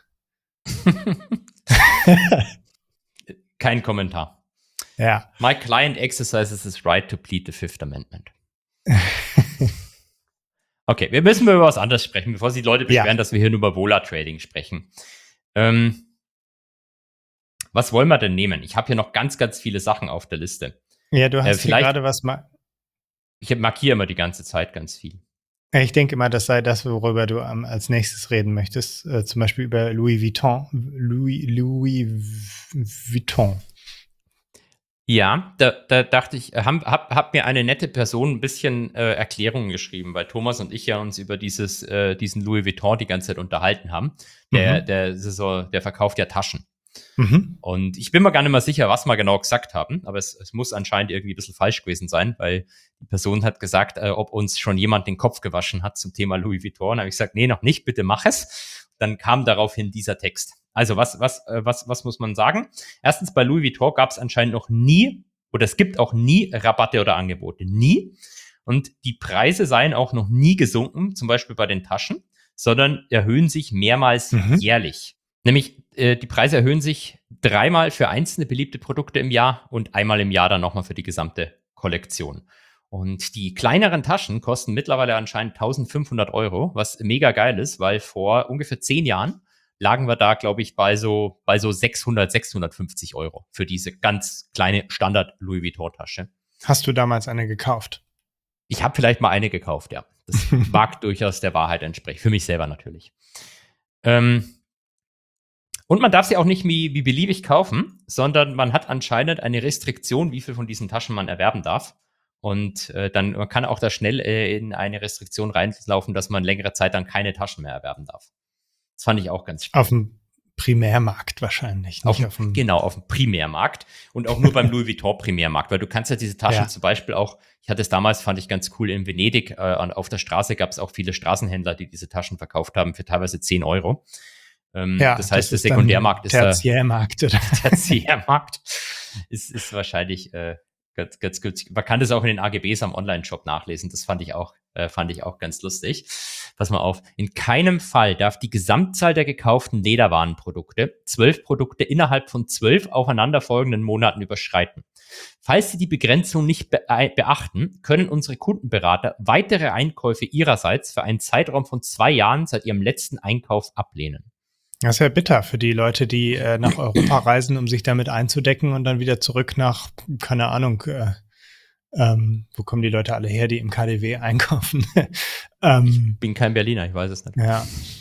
Kein Kommentar. Ja. My client exercises his right to plead the Fifth Amendment. Okay, wir müssen über was anderes sprechen, bevor sich die Leute beschweren, ja. dass wir hier nur über Vola-Trading sprechen. Ähm, was wollen wir denn nehmen? Ich habe hier noch ganz, ganz viele Sachen auf der Liste. Ja, du hast äh, hier gerade was mal. Ich markiere immer die ganze Zeit ganz viel. Ich denke mal, das sei das, worüber du um, als nächstes reden möchtest. Äh, zum Beispiel über Louis Vuitton. Louis, Louis Vuitton. Ja, da, da dachte ich, hab, hab, hab mir eine nette Person ein bisschen äh, Erklärungen geschrieben, weil Thomas und ich ja uns über dieses, äh, diesen Louis Vuitton die ganze Zeit unterhalten haben. Der, mhm. der, der, so, der verkauft ja Taschen. Mhm. Und ich bin mir gar nicht mehr sicher, was wir genau gesagt haben, aber es, es muss anscheinend irgendwie ein bisschen falsch gewesen sein, weil die Person hat gesagt, äh, ob uns schon jemand den Kopf gewaschen hat zum Thema Louis Vuitton. Da habe ich gesagt, nee, noch nicht, bitte mach es. Dann kam daraufhin dieser Text. Also was, was, äh, was, was muss man sagen? Erstens, bei Louis Vuitton gab es anscheinend noch nie, oder es gibt auch nie Rabatte oder Angebote. Nie. Und die Preise seien auch noch nie gesunken, zum Beispiel bei den Taschen, sondern erhöhen sich mehrmals mhm. jährlich. Nämlich äh, die Preise erhöhen sich dreimal für einzelne beliebte Produkte im Jahr und einmal im Jahr dann nochmal für die gesamte Kollektion. Und die kleineren Taschen kosten mittlerweile anscheinend eintausendfünfhundert Euro, was mega geil ist, weil vor ungefähr zehn Jahren lagen wir da, glaube ich, bei so, bei so sechshundert, sechshundertfünfzig Euro für diese ganz kleine Standard-Louis Vuitton-Tasche. Hast du damals eine gekauft? Ich habe vielleicht mal eine gekauft, ja. Das mag durchaus der Wahrheit entsprechen. Für mich selber natürlich. Ähm, und man darf sie auch nicht wie, wie beliebig kaufen, sondern man hat anscheinend eine Restriktion, wie viel von diesen Taschen man erwerben darf. Und äh, dann man kann auch da schnell äh, in eine Restriktion reinlaufen, dass man längere Zeit dann keine Taschen mehr erwerben darf. Das fand ich auch ganz spannend. Auf dem Primärmarkt wahrscheinlich. Nicht auf, auf dem, genau, auf dem Primärmarkt. Und auch nur beim Louis Vuitton Primärmarkt. Weil du kannst ja diese Taschen ja. zum Beispiel auch, ich hatte es damals, fand ich ganz cool, in Venedig, äh, auf der Straße gab es auch viele Straßenhändler, die diese Taschen verkauft haben für teilweise zehn Euro. Ähm, ja, das heißt, das der Sekundärmarkt ist Tertiärmarkt, der Tertiärmarkt ist, ist wahrscheinlich äh, ganz, ganz günstig. Man kann das auch in den A G Bs am Online-Shop nachlesen. Das fand ich auch, äh, fand ich auch ganz lustig. Pass mal auf. In keinem Fall darf die Gesamtzahl der gekauften Lederwarenprodukte zwölf Produkte innerhalb von zwölf aufeinanderfolgenden Monaten überschreiten. Falls Sie die Begrenzung nicht be- beachten, können unsere Kundenberater weitere Einkäufe ihrerseits für einen Zeitraum von zwei Jahren seit ihrem letzten Einkauf ablehnen. Das ist ja bitter für die Leute, die äh, nach Europa reisen, um sich damit einzudecken und dann wieder zurück nach, keine Ahnung, äh, ähm, wo kommen die Leute alle her, die im K D W einkaufen? ähm, ich bin kein Berliner, ich weiß es nicht. Ja.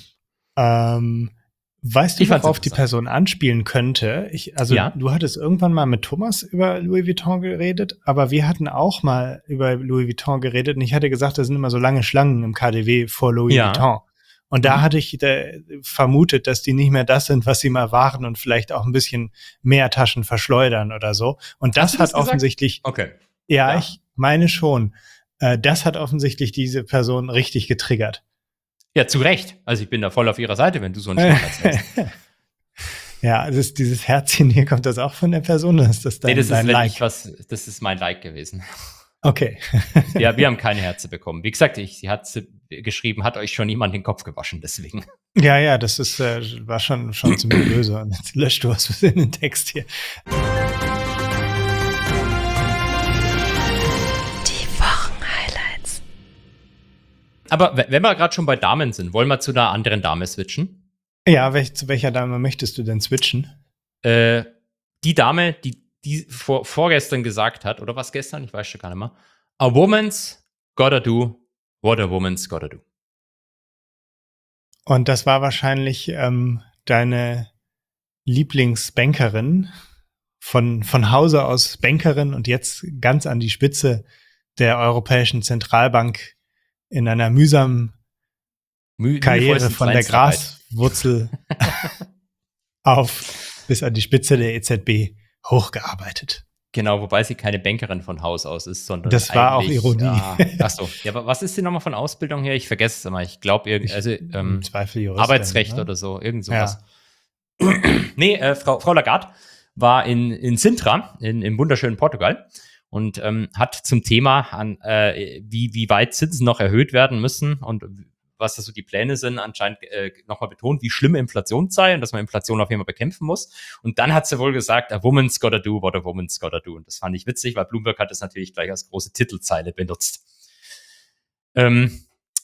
Ähm, weißt du, ich worauf die Person anspielen könnte? Ich, also ja. Du hattest irgendwann mal mit Thomas über Louis Vuitton geredet, aber wir hatten auch mal über Louis Vuitton geredet und ich hatte gesagt, da sind immer so lange Schlangen im K D W vor Louis ja. Vuitton. Und da mhm. hatte ich äh, vermutet, dass die nicht mehr das sind, was sie mal waren und vielleicht auch ein bisschen mehr Taschen verschleudern oder so. Und das, das hat offensichtlich, okay. ja, ja, ich meine schon, äh, das hat offensichtlich diese Person richtig getriggert. Ja, zu Recht. Also ich bin da voll auf ihrer Seite, wenn du so einen Schmerz hast. Ja, das ist dieses Herzchen hier, kommt das auch von der Person? Oder ist das dein, nee, das dein ist, Like? Ich was, das ist mein Like gewesen. Okay. Ja, wir haben keine Herze bekommen. Wie gesagt, ich, sie hat geschrieben, hat euch schon jemand den Kopf gewaschen, deswegen. Ja, ja, das ist, äh, war schon, schon ziemlich böse. Und jetzt löscht du was in den Text hier. Die Wochenhighlights. Aber wenn wir gerade schon bei Damen sind, wollen wir zu einer anderen Dame switchen? Ja, welch, zu welcher Dame möchtest du denn switchen? Äh, die Dame, die die vor, vorgestern gesagt hat, oder was gestern, ich weiß schon gar nicht mehr, a woman's gotta do what a woman's gotta do. Und das war wahrscheinlich ähm, deine Lieblingsbankerin, von, von Hause aus Bankerin und jetzt ganz an die Spitze der Europäischen Zentralbank in einer mühsamen Mü- Karriere von der Graswurzel auf bis an die Spitze der E Z B hochgearbeitet. Genau, wobei sie keine Bankerin von Haus aus ist, sondern Das war auch Ironie. Ja, ach so, ja, aber was ist sie nochmal von Ausbildung her? Ich vergesse es immer. Ich glaube, irg- also Im ähm, Zweifel Juristin, Arbeitsrecht ne? oder so, irgend sowas. Ja. Nee, äh, Frau, Frau Lagarde war in, in Sintra, in, im wunderschönen Portugal, und ähm, hat zum Thema, an, äh, wie, wie weit Zinsen noch erhöht werden müssen und was da so die Pläne sind, anscheinend äh, nochmal betont, wie schlimm Inflation sei und dass man Inflation auf jeden Fall bekämpfen muss. Und dann hat sie wohl gesagt, a woman's gotta do what a woman's gotta do. Und das fand ich witzig, weil Bloomberg hat das natürlich gleich als große Titelzeile benutzt. Ähm,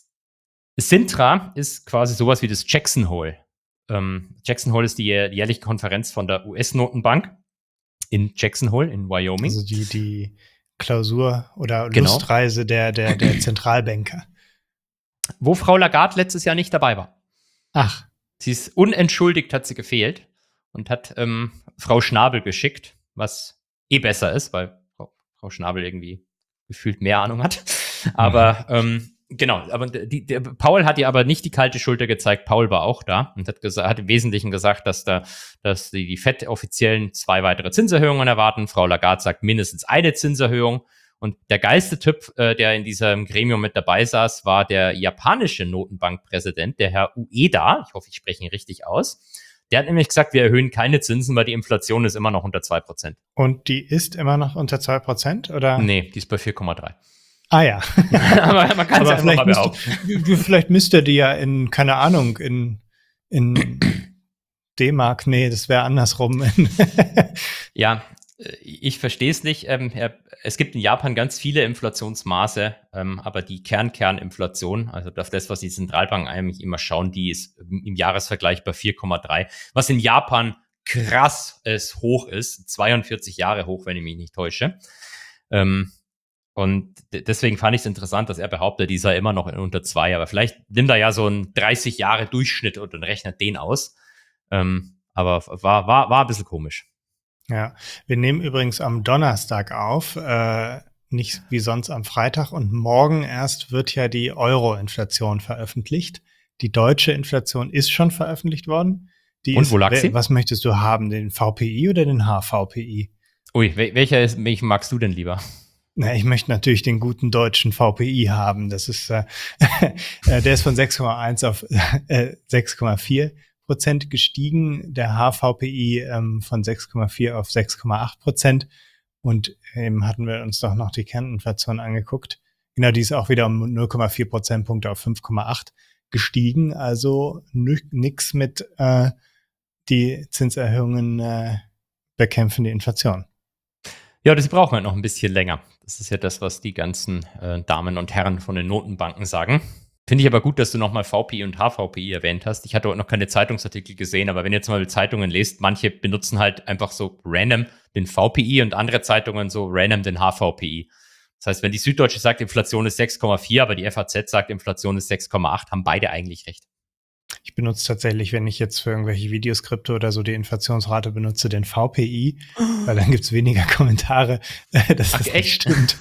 Sintra ist quasi sowas wie das Jackson Hole. Ähm, Jackson Hole ist die jährliche Konferenz von der U S-Notenbank in Jackson Hole in Wyoming. Also die, die Klausur oder Genau. Lustreise der, der, der Zentralbanker. Wo Frau Lagarde letztes Jahr nicht dabei war. Ach. Sie ist unentschuldigt, hat sie gefehlt und hat ähm, Frau Schnabel geschickt, was eh besser ist, weil Frau, Frau Schnabel irgendwie gefühlt mehr Ahnung hat. Aber mhm. ähm, genau, aber die, der, Paul hat ihr aber nicht die kalte Schulter gezeigt. Paul war auch da und hat, gesa- hat im Wesentlichen gesagt, dass, da, dass die, die Fed-Offiziellen zwei weitere Zinserhöhungen erwarten. Frau Lagarde sagt mindestens eine Zinserhöhung. Und der geilste Typ, äh, der in diesem Gremium mit dabei saß, war der japanische Notenbankpräsident, der Herr Ueda. Ich hoffe, ich spreche ihn richtig aus. Der hat nämlich gesagt, wir erhöhen keine Zinsen, weil die Inflation ist immer noch unter zwei Prozent. Und die ist immer noch unter zwei Prozent, oder? Nee, die ist bei vier Komma drei. Ah ja. Aber man kann es einfach mal behaupten. Müsste, vielleicht müsste die ja in, keine Ahnung, in, in D-Mark, nee, das wäre andersrum. Ja, ich verstehe es nicht. Ähm, es gibt in Japan ganz viele Inflationsmaße, ähm, aber die Kern-Kern-Inflation, also auf das, was die Zentralbanken eigentlich immer schauen, die ist im Jahresvergleich bei vier Komma drei, was in Japan krass es hoch ist, zweiundvierzig Jahre hoch, wenn ich mich nicht täusche. Ähm, und d- deswegen fand ich es interessant, dass er behauptet, die sei immer noch unter zwei, aber vielleicht nimmt er ja so einen dreißig Jahre Durchschnitt und dann rechnet den aus. Ähm, aber war, war, war ein bisschen komisch. Ja, wir nehmen übrigens am Donnerstag auf, äh, nicht wie sonst am Freitag, und morgen erst wird ja die Euro-Inflation veröffentlicht. Die deutsche Inflation ist schon veröffentlicht worden. Die und ist, wo lag sie? Was möchtest du haben, den V P I oder den H V P I? Ui, welcher ist, welchen magst du denn lieber? Na, ich möchte natürlich den guten deutschen V P I haben. Das ist, äh, der ist von sechs Komma eins auf äh, sechs Komma vier Prozent gestiegen, der H V P I ähm, von sechs Komma vier auf sechs Komma acht Prozent. Und eben hatten wir uns doch noch die Kerninflation angeguckt. Genau, die ist auch wieder um null Komma vier Prozentpunkte auf fünf Komma acht gestiegen. Also nix mit äh, die Zinserhöhungen äh, bekämpfen die Inflation. Ja, das brauchen wir noch ein bisschen länger. Das ist ja das, was die ganzen äh, Damen und Herren von den Notenbanken sagen. Finde ich aber gut, dass du nochmal V P I und H V P I erwähnt hast. Ich hatte auch noch keine Zeitungsartikel gesehen, aber wenn ihr jetzt mal Zeitungen lest, manche benutzen halt einfach so random den V P I und andere Zeitungen so random den H V P I. Das heißt, wenn die Süddeutsche sagt, Inflation ist sechs Komma vier, aber die F A Z sagt, Inflation ist sechs Komma acht, haben beide eigentlich recht. Ich benutze tatsächlich, wenn ich jetzt für irgendwelche Videoskripte oder so die Inflationsrate benutze, den V P I, weil dann gibt's weniger Kommentare, dass Ach, das echt? nicht stimmt.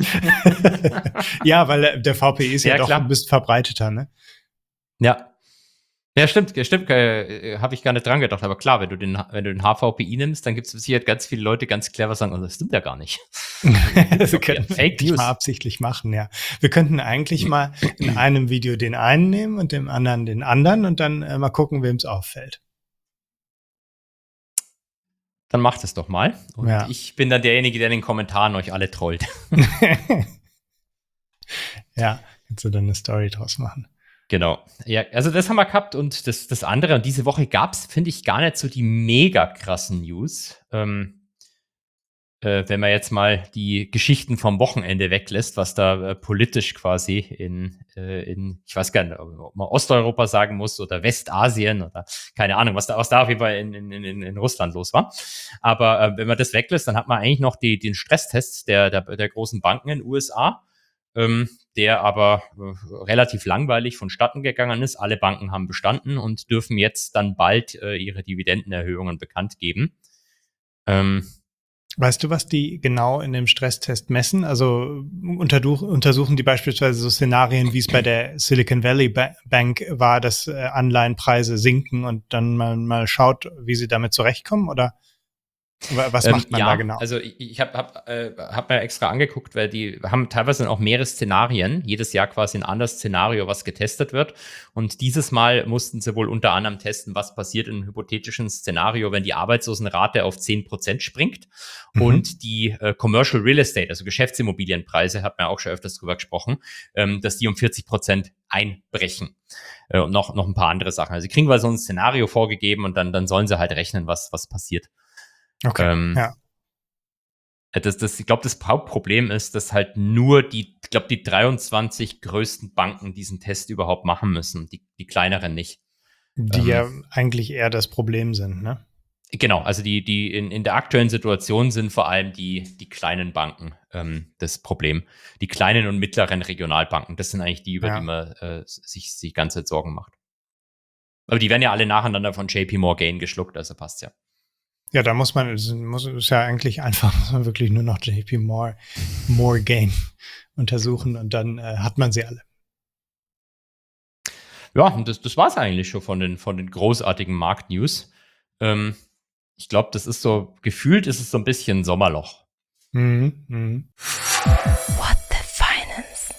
Ja, weil der V P I ist ja, Ja, doch klar. ein bisschen verbreiteter, ne? Ja. Ja, stimmt, stimmt, äh, habe ich gar nicht dran gedacht. Aber klar, wenn du den, wenn du den H V P I nimmst, dann gibt es sicher ganz viele Leute, ganz clever sagen, oh, das stimmt ja gar nicht. Das können wir Fake nicht News. mal absichtlich machen, ja. Wir könnten eigentlich mal in einem Video den einen nehmen und dem anderen den anderen und dann äh, mal gucken, wem es auffällt. Dann macht es doch mal. Und Ja. ich bin dann derjenige, der in den Kommentaren euch alle trollt. Ja, kannst du dann eine Story draus machen. Genau. Ja, also das haben wir gehabt und das, das andere. Und diese Woche gab es, finde ich, gar nicht so die mega krassen News. Ähm, äh, wenn man jetzt mal die Geschichten vom Wochenende weglässt, was da äh, politisch quasi in, äh, in, ich weiß gar nicht, ob man Osteuropa sagen muss oder Westasien oder keine Ahnung, was da, was da auf jeden Fall in, in, in, in Russland los war. Aber äh, wenn man das weglässt, dann hat man eigentlich noch die, den Stresstest der, der, der großen Banken in den U S A. Ähm, der aber äh, relativ langweilig vonstatten gegangen ist. Alle Banken haben bestanden und dürfen jetzt dann bald äh, ihre Dividendenerhöhungen bekannt geben. Ähm, Weißt du, was die genau in dem Stresstest messen? Also unterduch, untersuchen die beispielsweise so Szenarien, wie es bei der Silicon Valley ba- Bank war, dass äh, Anleihenpreise sinken und dann mal, mal schaut, wie sie damit zurechtkommen, oder? Was macht man ähm, ja, da genau? Also ich, ich habe hab, äh, hab mir extra angeguckt, weil die haben teilweise auch mehrere Szenarien, jedes Jahr quasi ein anderes Szenario, was getestet wird. Und dieses Mal mussten sie wohl unter anderem testen, was passiert in einem hypothetischen Szenario, wenn die Arbeitslosenrate auf zehn Prozent springt mhm. und die äh, Commercial Real Estate, also Geschäftsimmobilienpreise, hat man auch schon öfters drüber gesprochen, ähm, dass die um vierzig Prozent einbrechen. Äh, und noch, noch ein paar andere Sachen. Also sie kriegen mal so ein Szenario vorgegeben und dann, dann sollen sie halt rechnen, was, was passiert. Okay, ähm, ja. Das, das, ich glaube, das Hauptproblem ist, dass halt nur die, ich glaube, die dreiundzwanzig größten Banken diesen Test überhaupt machen müssen, die, die kleineren nicht. Die ähm, ja eigentlich eher das Problem sind, ne? Genau, also die, die in, in der aktuellen Situation sind vor allem die, die kleinen Banken ähm, das Problem. Die kleinen und mittleren Regionalbanken, das sind eigentlich die, über ja. die man äh, sich die ganze Zeit Sorgen macht. Aber die werden ja alle nacheinander von J P Morgan geschluckt, also passt ja. Ja, da muss man, es muss, ist ja eigentlich einfach, muss man wirklich nur noch J P Morgan untersuchen und dann äh, hat man sie alle. Ja, und das, das war es eigentlich schon von den, von den großartigen Marktnews. Ähm, ich glaube, das ist so, gefühlt ist es so ein bisschen Sommerloch. Mhm, mhm. What the Finance?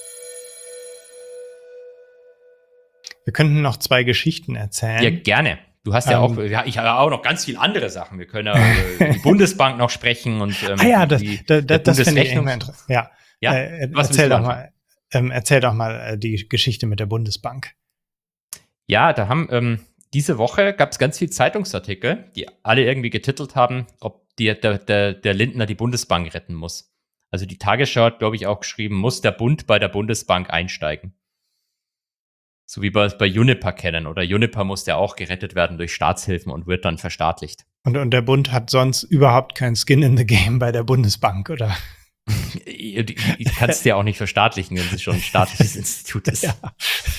Wir könnten noch zwei Geschichten erzählen. Ja, gerne. Du hast ja ähm, auch, ja, ich habe auch noch ganz viele andere Sachen. Wir können ja über die Bundesbank noch sprechen und ähm, ah ja, das, die, da, da, das finde ich immer interessant. Ja, ja? Äh, erzähl doch mal, ähm, erzähl doch mal äh, die Geschichte mit der Bundesbank. Ja, da haben ähm, diese Woche gab es ganz viele Zeitungsartikel, die alle irgendwie getitelt haben, ob die, der, der, der Lindner die Bundesbank retten muss. Also die Tagesschau hat, glaube ich, auch geschrieben, muss der Bund bei der Bundesbank einsteigen. So wie wir es bei Uniper kennen. Oder Uniper muss ja auch gerettet werden durch Staatshilfen und wird dann verstaatlicht. Und, und der Bund hat sonst überhaupt kein Skin in the Game bei der Bundesbank, oder? Die, die kannst du ja auch nicht verstaatlichen, wenn es schon ein staatliches Institut ist. Ja.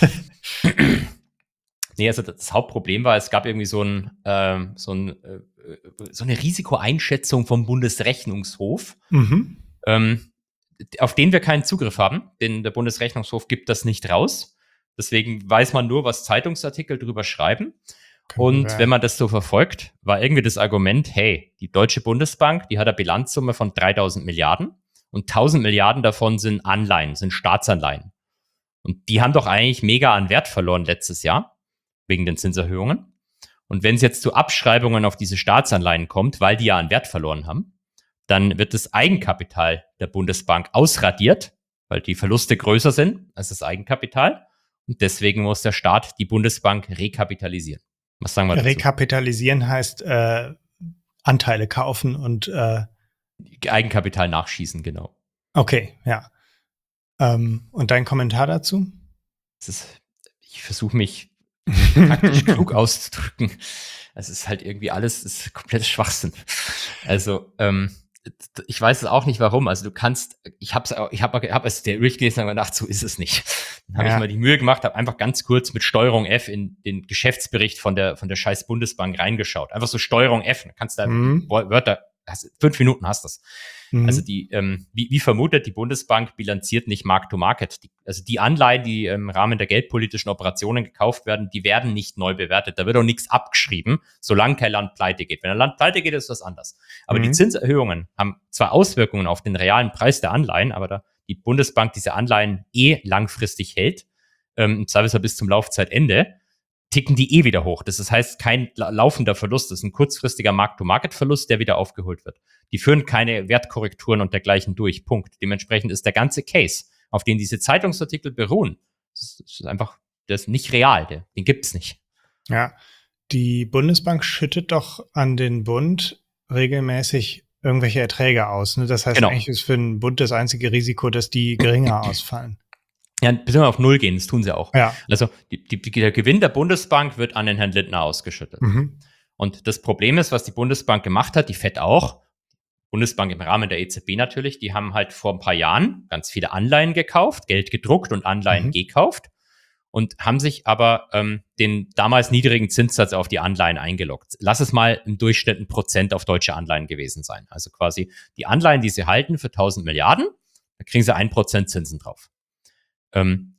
Nee, also das Hauptproblem war, es gab irgendwie so, ein, ähm, so, ein, äh, so eine Risikoeinschätzung vom Bundesrechnungshof, mhm. ähm, auf den wir keinen Zugriff haben, denn der Bundesrechnungshof gibt das nicht raus. Deswegen weiß man nur, was Zeitungsartikel drüber schreiben. Und ja. wenn man das so verfolgt, war irgendwie das Argument, hey, die Deutsche Bundesbank, die hat eine Bilanzsumme von dreitausend Milliarden und tausend Milliarden davon sind Anleihen, sind Staatsanleihen. Und die haben doch eigentlich mega an Wert verloren letztes Jahr, wegen den Zinserhöhungen. Und wenn es jetzt zu Abschreibungen auf diese Staatsanleihen kommt, weil die ja an Wert verloren haben, dann wird das Eigenkapital der Bundesbank ausradiert, weil die Verluste größer sind als das Eigenkapital. Und deswegen muss der Staat die Bundesbank rekapitalisieren. Was sagen wir dazu? Rekapitalisieren heißt äh, Anteile kaufen und äh Eigenkapital nachschießen, genau. Okay, ja. Ähm, und dein Kommentar dazu? Das ist, ich versuche mich taktisch klug auszudrücken. Es ist halt irgendwie alles, ist komplettes Schwachsinn. Also, ähm, ich weiß es auch nicht, warum. Also du kannst, ich habe es ich hab, hab es durchgelesen und gedacht, so ist es nicht. Dann habe ja. ich mal die Mühe gemacht, habe einfach ganz kurz mit Steuerung F in den Geschäftsbericht von der von der scheiß Bundesbank reingeschaut. Einfach so Steuerung F, dann kannst du da mhm. Wörter, hast, fünf Minuten hast das. Mhm. Also die, ähm, wie, wie vermutet, die Bundesbank bilanziert nicht Mark-to-Market. Die, also die Anleihen, die im Rahmen der geldpolitischen Operationen gekauft werden, die werden nicht neu bewertet. Da wird auch nichts abgeschrieben, solange kein Land pleite geht. Wenn ein Land pleite geht, ist das anders. Aber mhm. die Zinserhöhungen haben zwar Auswirkungen auf den realen Preis der Anleihen, aber da die Bundesbank diese Anleihen eh langfristig hält, ähm, im Zweifelsfall bis zum Laufzeitende, ticken die eh wieder hoch. Das heißt, kein laufender Verlust, das ist ein kurzfristiger Mark-to-Market-Verlust, der wieder aufgeholt wird. Die führen keine Wertkorrekturen und dergleichen durch, Punkt. Dementsprechend ist der ganze Case, auf den diese Zeitungsartikel beruhen, das ist einfach, das ist nicht real, den gibt's nicht. Ja, die Bundesbank schüttet doch an den Bund regelmäßig irgendwelche Erträge aus. Ne? Das heißt, genau. eigentlich ist für den Bund das einzige Risiko, dass die geringer ausfallen. Ja, bis wir auf Null gehen, das tun sie auch. Ja. Also die, die, der Gewinn der Bundesbank wird an den Herrn Lindner ausgeschüttet. Mhm. Und das Problem ist, was die Bundesbank gemacht hat, die F E D auch, Bundesbank im Rahmen der E Z B natürlich, die haben halt vor ein paar Jahren ganz viele Anleihen gekauft, Geld gedruckt und Anleihen mhm. gekauft und haben sich aber ähm, den damals niedrigen Zinssatz auf die Anleihen eingeloggt. Lass es mal im Durchschnitt ein Prozent auf deutsche Anleihen gewesen sein. Also quasi die Anleihen, die sie halten für tausend Milliarden, da kriegen sie ein Prozent Zinsen drauf. Ähm,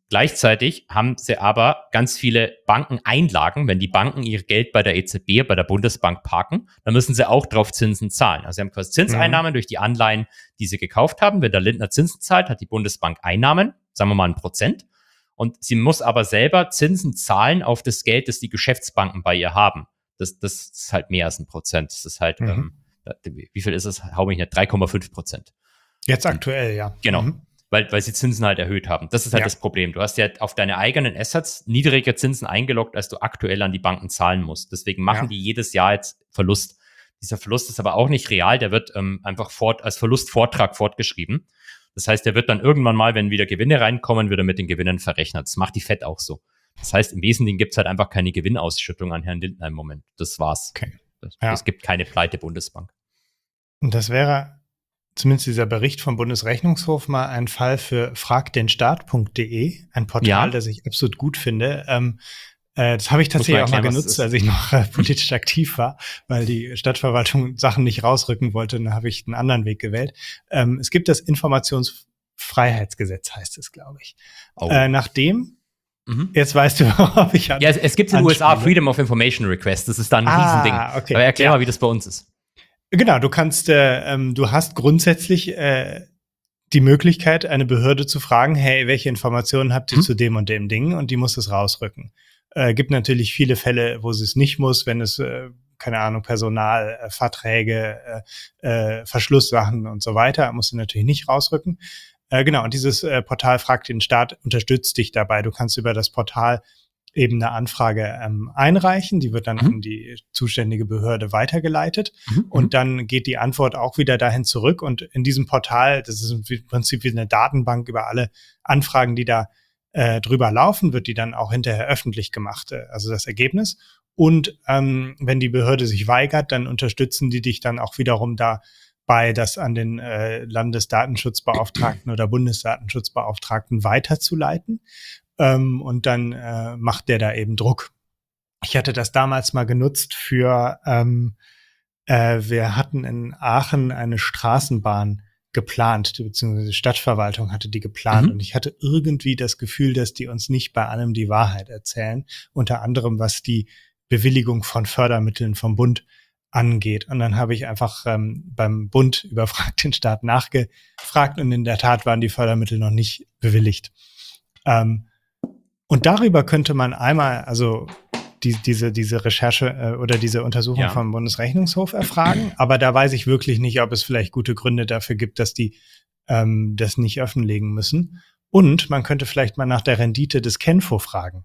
Gleichzeitig haben sie aber ganz viele Bankeneinlagen. Wenn die Banken ihr Geld bei der E Z B, bei der Bundesbank parken, dann müssen sie auch drauf Zinsen zahlen. Also sie haben quasi Zinseinnahmen mhm. durch die Anleihen, die sie gekauft haben. Wenn der Lindner Zinsen zahlt, hat die Bundesbank Einnahmen, sagen wir mal ein Prozent. Und sie muss aber selber Zinsen zahlen auf das Geld, das die Geschäftsbanken bei ihr haben. Das, das ist halt mehr als ein Prozent. Das ist halt, mhm. ähm, wie viel ist es? Hau mich nicht, drei Komma fünf Prozent. Jetzt aktuell, ja. Genau. Mhm. Weil, weil sie Zinsen halt erhöht haben. Das ist halt ja. das Problem. Du hast ja auf deine eigenen Assets niedriger Zinsen eingeloggt, als du aktuell an die Banken zahlen musst. Deswegen machen ja. die jedes Jahr jetzt Verlust. Dieser Verlust ist aber auch nicht real. Der wird ähm, einfach fort, als Verlustvortrag fortgeschrieben. Das heißt, der wird dann irgendwann mal, wenn wieder Gewinne reinkommen, wird er mit den Gewinnen verrechnet. Das macht die Fed auch so. Das heißt, im Wesentlichen gibt es halt einfach keine Gewinnausschüttung an Herrn Lindner im Moment. Das war's. Okay. Das, ja. Es gibt keine Pleite Bundesbank. Und das wäre zumindest dieser Bericht vom Bundesrechnungshof mal ein Fall für frag den staat punkt de, ein Portal, ja. das ich absolut gut finde. Ähm, äh, das habe ich tatsächlich erklären, auch mal genutzt, als ich noch äh, politisch aktiv war, weil die Stadtverwaltung Sachen nicht rausrücken wollte. Und dann habe ich einen anderen Weg gewählt. Ähm, es gibt das Informationsfreiheitsgesetz, heißt es, glaube ich. Oh. Äh, nachdem Mhm. Jetzt weißt du, worauf ich an. Ja, es, es gibt in den U S A Freedom of Information Request. Das ist dann ein ah, Riesending. Okay. Aber erklär ja. mal, wie das bei uns ist. Genau, du kannst, äh, ähm, du hast grundsätzlich äh, die Möglichkeit, eine Behörde zu fragen, hey, welche Informationen habt ihr mhm. zu dem und dem Ding? Und die muss es rausrücken. Äh, gibt natürlich viele Fälle, wo sie es nicht muss, wenn es, äh, keine Ahnung, Personal, äh, Verträge, äh, äh, Verschlusssachen und so weiter, muss sie natürlich nicht rausrücken. Äh, genau, und dieses äh, Portal Frag den Staat unterstützt dich dabei. Du kannst über das Portal eben eine Anfrage ähm, einreichen, die wird dann mhm. an die zuständige Behörde weitergeleitet mhm. und dann geht die Antwort auch wieder dahin zurück und in diesem Portal, das ist im Prinzip wie eine Datenbank über alle Anfragen, die da äh, drüber laufen, wird die dann auch hinterher öffentlich gemacht, äh, also das Ergebnis. Und ähm, wenn die Behörde sich weigert, dann unterstützen die dich dann auch wiederum dabei, das an den äh, Landesdatenschutzbeauftragten oder Bundesdatenschutzbeauftragten weiterzuleiten. Ähm, und dann äh, macht der da eben Druck. Ich hatte das damals mal genutzt für, ähm, äh, wir hatten in Aachen eine Straßenbahn geplant, beziehungsweise die Stadtverwaltung hatte die geplant mhm. und ich hatte irgendwie das Gefühl, dass die uns nicht bei allem die Wahrheit erzählen, unter anderem was die Bewilligung von Fördermitteln vom Bund angeht. Und dann habe ich einfach ähm, beim Bund über Frag den Staat nachgefragt und in der Tat waren die Fördermittel noch nicht bewilligt. Ähm, Und darüber könnte man einmal, also die, diese, diese Recherche äh, oder diese Untersuchung ja. vom Bundesrechnungshof erfragen, aber da weiß ich wirklich nicht, ob es vielleicht gute Gründe dafür gibt, dass die ähm, das nicht offenlegen müssen. Und man könnte vielleicht mal nach der Rendite des Kenfo fragen.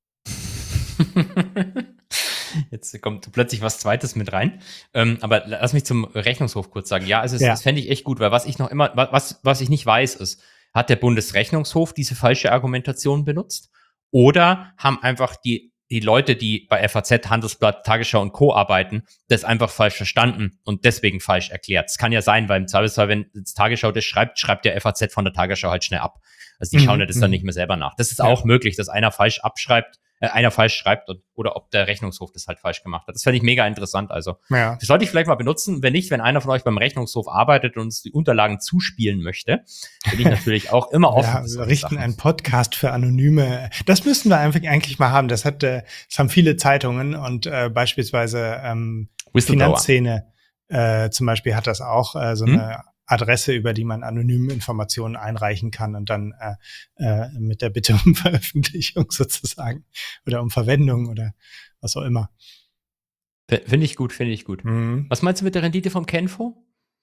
Jetzt kommt plötzlich was Zweites mit rein. Ähm, aber lass mich zum Rechnungshof kurz sagen. Ja, also es, ja. das fände ich echt gut, weil was ich noch immer, was, was ich nicht weiß, ist, hat der Bundesrechnungshof diese falsche Argumentation benutzt? Oder haben einfach die, die Leute, die bei F A Z, Handelsblatt, Tagesschau und Co. arbeiten, das einfach falsch verstanden und deswegen falsch erklärt? Es kann ja sein, weil im Zweifelsfall, wenn das Tagesschau das schreibt, schreibt der F A Z von der Tagesschau halt schnell ab. Also die mhm. schauen ja das dann nicht mehr selber nach. Das ist ja. auch möglich, dass einer falsch abschreibt, äh, einer falsch schreibt und, oder ob der Rechnungshof das halt falsch gemacht hat. Das fände ich mega interessant. Also ja. das sollte ich vielleicht mal benutzen. Wenn nicht, wenn einer von euch beim Rechnungshof arbeitet und uns die Unterlagen zuspielen möchte, bin ich natürlich auch immer offen. Ja, wir richten Sachen. Einen Podcast für Anonyme. Das müssten wir einfach eigentlich mal haben. Das hat, äh, das haben viele Zeitungen und äh, beispielsweise ähm, Finanzszene äh, zum Beispiel hat das auch äh, so hm? eine Adresse, über die man anonym Informationen einreichen kann und dann äh, äh, mit der Bitte um Veröffentlichung sozusagen oder um Verwendung oder was auch immer. Finde ich gut, finde ich gut. Mhm. Was meinst du mit der Rendite vom Kenfo?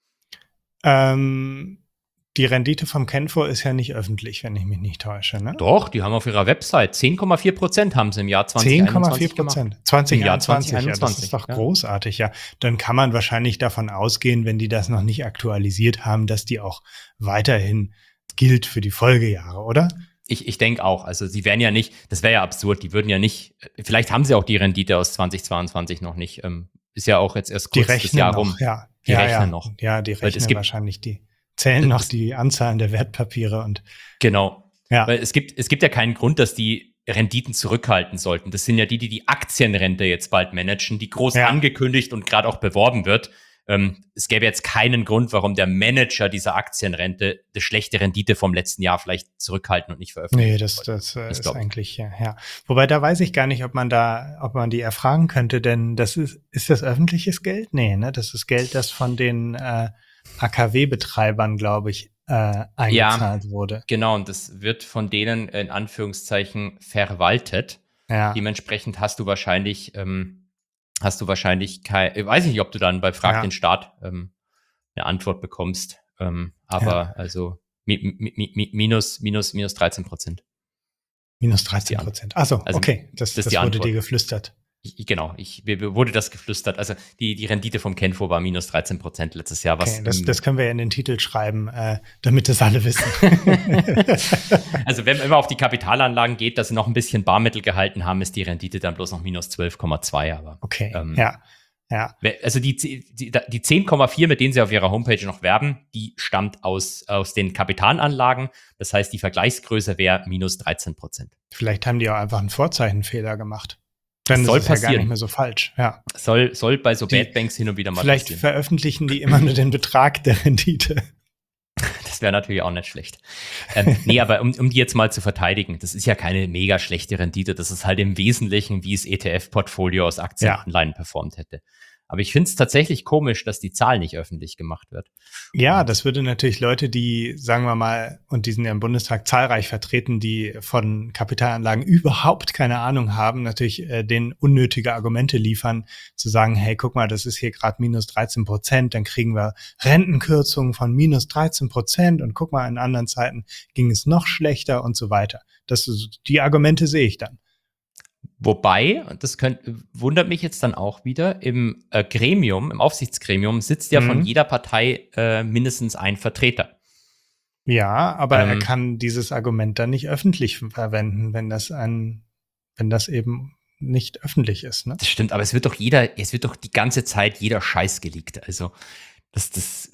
Ähm, die Rendite vom Kenfo ist ja nicht öffentlich, wenn ich mich nicht täusche, ne? Doch, die haben auf ihrer Website zehn Komma vier Prozent haben sie im Jahr zwanzig einundzwanzig zehn Komma vier Prozent. gemacht. zwanzig Im Jahr einundzwanzig, zwanzig einundzwanzig. Ja, das ist doch ja. großartig, ja. Dann kann man wahrscheinlich davon ausgehen, wenn die das noch nicht aktualisiert haben, dass die auch weiterhin gilt für die Folgejahre, oder? Ich, ich denke auch. Also sie wären ja nicht, das wäre ja absurd, die würden ja nicht, vielleicht haben sie auch die Rendite aus zwanzig zweiundzwanzig noch nicht. Ähm, ist ja auch jetzt erst kurz das Jahr noch, rum. Ja. Die ja, rechnen ja. noch. Ja, die rechnen es gibt, wahrscheinlich die. Zählen noch die Anzahlen der Wertpapiere und. Genau. Ja. Weil es gibt, es gibt ja keinen Grund, dass die Renditen zurückhalten sollten. Das sind ja die, die die Aktienrente jetzt bald managen, die groß ja. angekündigt und gerade auch beworben wird. ähm, es gäbe jetzt keinen Grund, warum der Manager dieser Aktienrente die schlechte Rendite vom letzten Jahr vielleicht zurückhalten und nicht veröffentlichen. Nee, das, das, äh, ist eigentlich, ja, ja. Wobei, da weiß ich gar nicht, ob man da, ob man die erfragen könnte, denn das ist, ist das öffentliches Geld? Nee, ne? Das ist Geld, das von den äh, A K W-Betreibern, glaube ich, äh, eingezahlt ja, wurde. Genau, und das wird von denen in Anführungszeichen verwaltet. Ja. Dementsprechend hast du wahrscheinlich, ähm, hast du wahrscheinlich kein, ich weiß nicht, ob du dann bei Frag Ja. den Staat ähm, eine Antwort bekommst, ähm, aber Ja. also mi, mi, mi, minus, minus, minus dreizehn Prozent. Minus dreizehn Prozent. Achso, Also, okay, das, das ist das die wurde Antwort. dir geflüstert. Ich, genau, ich, mir wurde das geflüstert. Also die, die Rendite vom Kenfo war minus dreizehn Prozent letztes Jahr. Was Okay, das, im- das können wir ja in den Titel schreiben, äh, damit das alle wissen. Also wenn man immer auf die Kapitalanlagen geht, dass sie noch ein bisschen Barmittel gehalten haben, ist die Rendite dann bloß noch minus zwölf Komma zwei. Aber Okay, ähm, ja, ja. we- also die, die, die zehn Komma vier, mit denen sie auf ihrer Homepage noch werben, die stammt aus, aus den Kapitalanlagen. Das heißt, die Vergleichsgröße wäre minus dreizehn Prozent. Vielleicht haben die auch einfach einen Vorzeichenfehler gemacht. Dann soll ist es ja gar passieren. nicht mehr so falsch. Ja. Soll, soll bei so Die- Bad Banks hin und wieder mal Vielleicht passieren. veröffentlichen die immer nur den Betrag der Rendite. Das wäre natürlich auch nicht schlecht. Ähm, nee, aber um, um die jetzt mal zu verteidigen, das ist ja keine mega schlechte Rendite. Das ist halt im Wesentlichen, wie es E T F-Portfolio aus Aktien Ja. und Anleihen performt hätte. Aber ich finde es tatsächlich komisch, dass die Zahl nicht öffentlich gemacht wird. Ja, das würde natürlich Leute, die, sagen wir mal, und die sind ja im Bundestag zahlreich vertreten, die von Kapitalanlagen überhaupt keine Ahnung haben, natürlich äh, denen unnötige Argumente liefern, zu sagen, hey, guck mal, das ist hier gerade minus dreizehn Prozent, dann kriegen wir Rentenkürzungen von minus dreizehn Prozent und guck mal, in anderen Zeiten ging es noch schlechter und so weiter. Das ist, die Argumente sehe ich dann. Wobei, und das könnt, wundert mich jetzt dann auch wieder, im äh, Gremium, im Aufsichtsgremium sitzt ja Mhm. von jeder Partei äh, mindestens ein Vertreter. Ja, aber er Ähm. kann dieses Argument dann nicht öffentlich verwenden, wenn das ein, wenn das eben nicht öffentlich ist, ne? Das stimmt, aber es wird doch jeder, es wird doch die ganze Zeit jeder Scheiß geleakt. Also, das, das,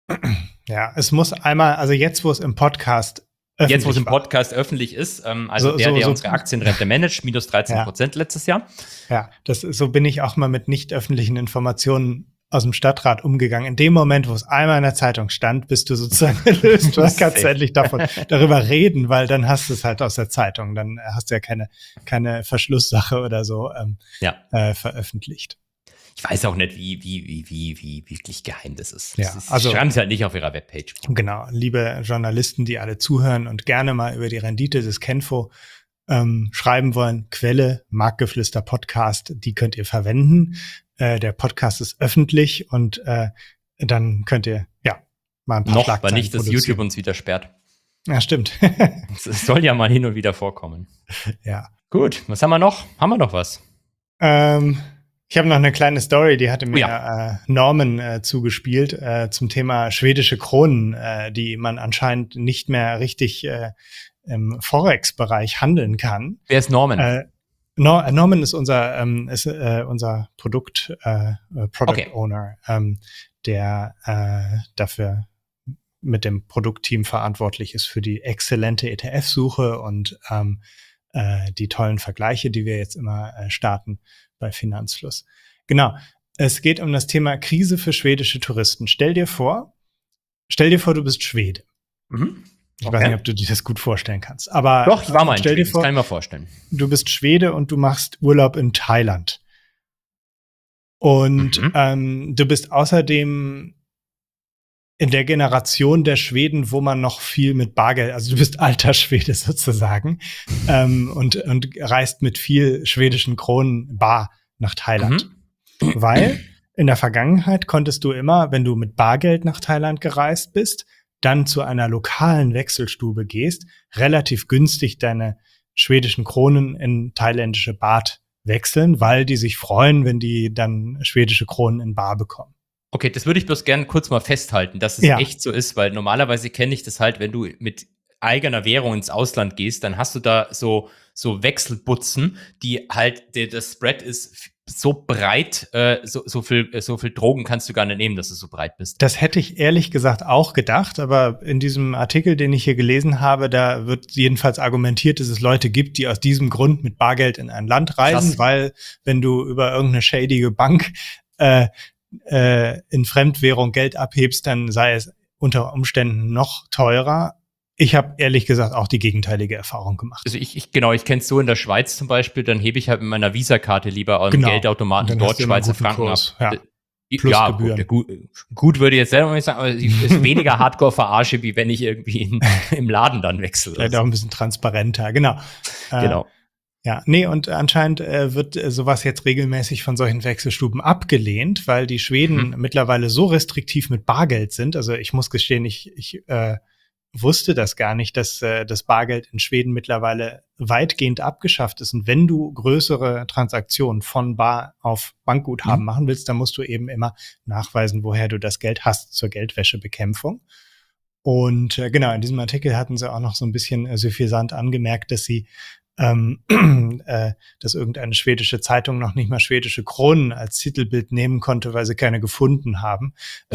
Ja, es muss einmal, also jetzt, wo es im Podcast öffentlich jetzt, wo es im war. Podcast öffentlich ist, ähm, also So- der, so- der so- unsere Aktienrente managt, minus dreizehn Prozent letztes Jahr. Ja, das ist, so bin ich auch mal mit nicht öffentlichen Informationen aus dem Stadtrat umgegangen. In dem Moment, wo es einmal in der Zeitung stand, bist du sozusagen gelöst. Du kannst Safe. endlich davon darüber reden, weil dann hast du es halt aus der Zeitung. Dann hast du ja keine, keine Verschlusssache oder so ähm, Ja. äh, veröffentlicht. Ich weiß auch nicht, wie, wie, wie, wie, wie wirklich geheim das ist. Ja, das ist also- schreiben sie halt nicht auf ihrer Webpage. Genau, liebe Journalisten, die alle zuhören und gerne mal über die Rendite des Kenfo ähm, schreiben wollen, Quelle, Marktgeflüster Podcast, die könnt ihr verwenden. Äh, der Podcast ist öffentlich und äh, dann könnt ihr, ja, mal ein paar Noch, weil Schlagzeilen nicht, dass produzieren. YouTube uns wieder sperrt. Ja, stimmt. Es soll ja mal hin und wieder vorkommen. Ja. Gut, was haben wir noch? Haben wir noch was? Ähm, ich habe noch eine kleine Story, die hatte mir Ja. äh, Norman äh, zugespielt äh, zum Thema schwedische Kronen, äh, die man anscheinend nicht mehr richtig äh, im Forex-Bereich handeln kann. Wer ist Norman? Äh, Nor Norman ist unser ähm, ist äh, unser Produkt äh, äh, Product Okay. Owner, ähm, der äh, dafür mit dem Produktteam verantwortlich ist für die exzellente E T F-Suche und ähm, äh, die tollen Vergleiche, die wir jetzt immer äh, starten bei Finanzfluss. Genau. Es geht um das Thema Krise für schwedische Touristen. Stell dir vor, stell dir vor, du bist Schwede. Mhm. Ich Okay. weiß nicht, ob du dir das gut vorstellen kannst. Aber Doch, ich war mal in stell dir Schweden, das vor, kann ich mir vorstellen. du bist Schwede und du machst Urlaub in Thailand. Und Mhm. ähm, du bist außerdem in der Generation der Schweden, wo man noch viel mit Bargeld, also du bist alter Schwede sozusagen, ähm, und, und reist mit viel schwedischen Kronen bar nach Thailand. Mhm. Weil in der Vergangenheit konntest du immer, wenn du mit Bargeld nach Thailand gereist bist, dann zu einer lokalen Wechselstube gehst, relativ günstig deine schwedischen Kronen in thailändische Baht wechseln, weil die sich freuen, wenn die dann schwedische Kronen in Bar bekommen. Okay, das würde ich bloß gerne kurz mal festhalten, dass es Ja. echt so ist, weil normalerweise kenne ich das halt, wenn du mit eigener Währung ins Ausland gehst, dann hast du da so, so Wechselbutzen, die halt, der, das Spread ist f- so breit, äh, so, so viel, äh, so viel Drogen kannst du gar nicht nehmen, dass du so breit bist. Das hätte ich ehrlich gesagt auch gedacht, aber in diesem Artikel, den ich hier gelesen habe, da wird jedenfalls argumentiert, dass es Leute gibt, die aus diesem Grund mit Bargeld in ein Land reisen, Krass. weil wenn du über irgendeine shadige Bank äh, äh, in Fremdwährung Geld abhebst, dann sei es unter Umständen noch teurer. Ich habe ehrlich gesagt auch die gegenteilige Erfahrung gemacht. Also ich, ich genau, ich kenne es so in der Schweiz zum Beispiel, dann hebe ich halt mit meiner Visa-Karte lieber an Genau. Geldautomaten Und dann dort hast du immer einen Schweizer guten Franken Kurs. ab. Ja. Äh, Plus ja, Gebühren. gut, gut, gut würde ich jetzt selber nicht sagen, aber es ist weniger Hardcore-Verarsche, wie wenn ich irgendwie in, im Laden dann wechsle. Vielleicht auch ein bisschen transparenter, genau. Genau. Äh, ja, nee, und anscheinend äh, wird äh, sowas jetzt regelmäßig von solchen Wechselstuben abgelehnt, weil die Schweden Mhm. mittlerweile so restriktiv mit Bargeld sind. Also ich muss gestehen, ich, ich äh, wusste das gar nicht, dass äh, das Bargeld in Schweden mittlerweile weitgehend abgeschafft ist. Und wenn du größere Transaktionen von Bar auf Bankguthaben Mhm. machen willst, dann musst du eben immer nachweisen, woher du das Geld hast zur Geldwäschebekämpfung. Und äh, genau, in diesem Artikel hatten sie auch noch so ein bisschen äh, suffisant angemerkt, dass sie ähm, äh, dass irgendeine schwedische Zeitung noch nicht mal schwedische Kronen als Titelbild nehmen konnte, weil sie keine gefunden haben.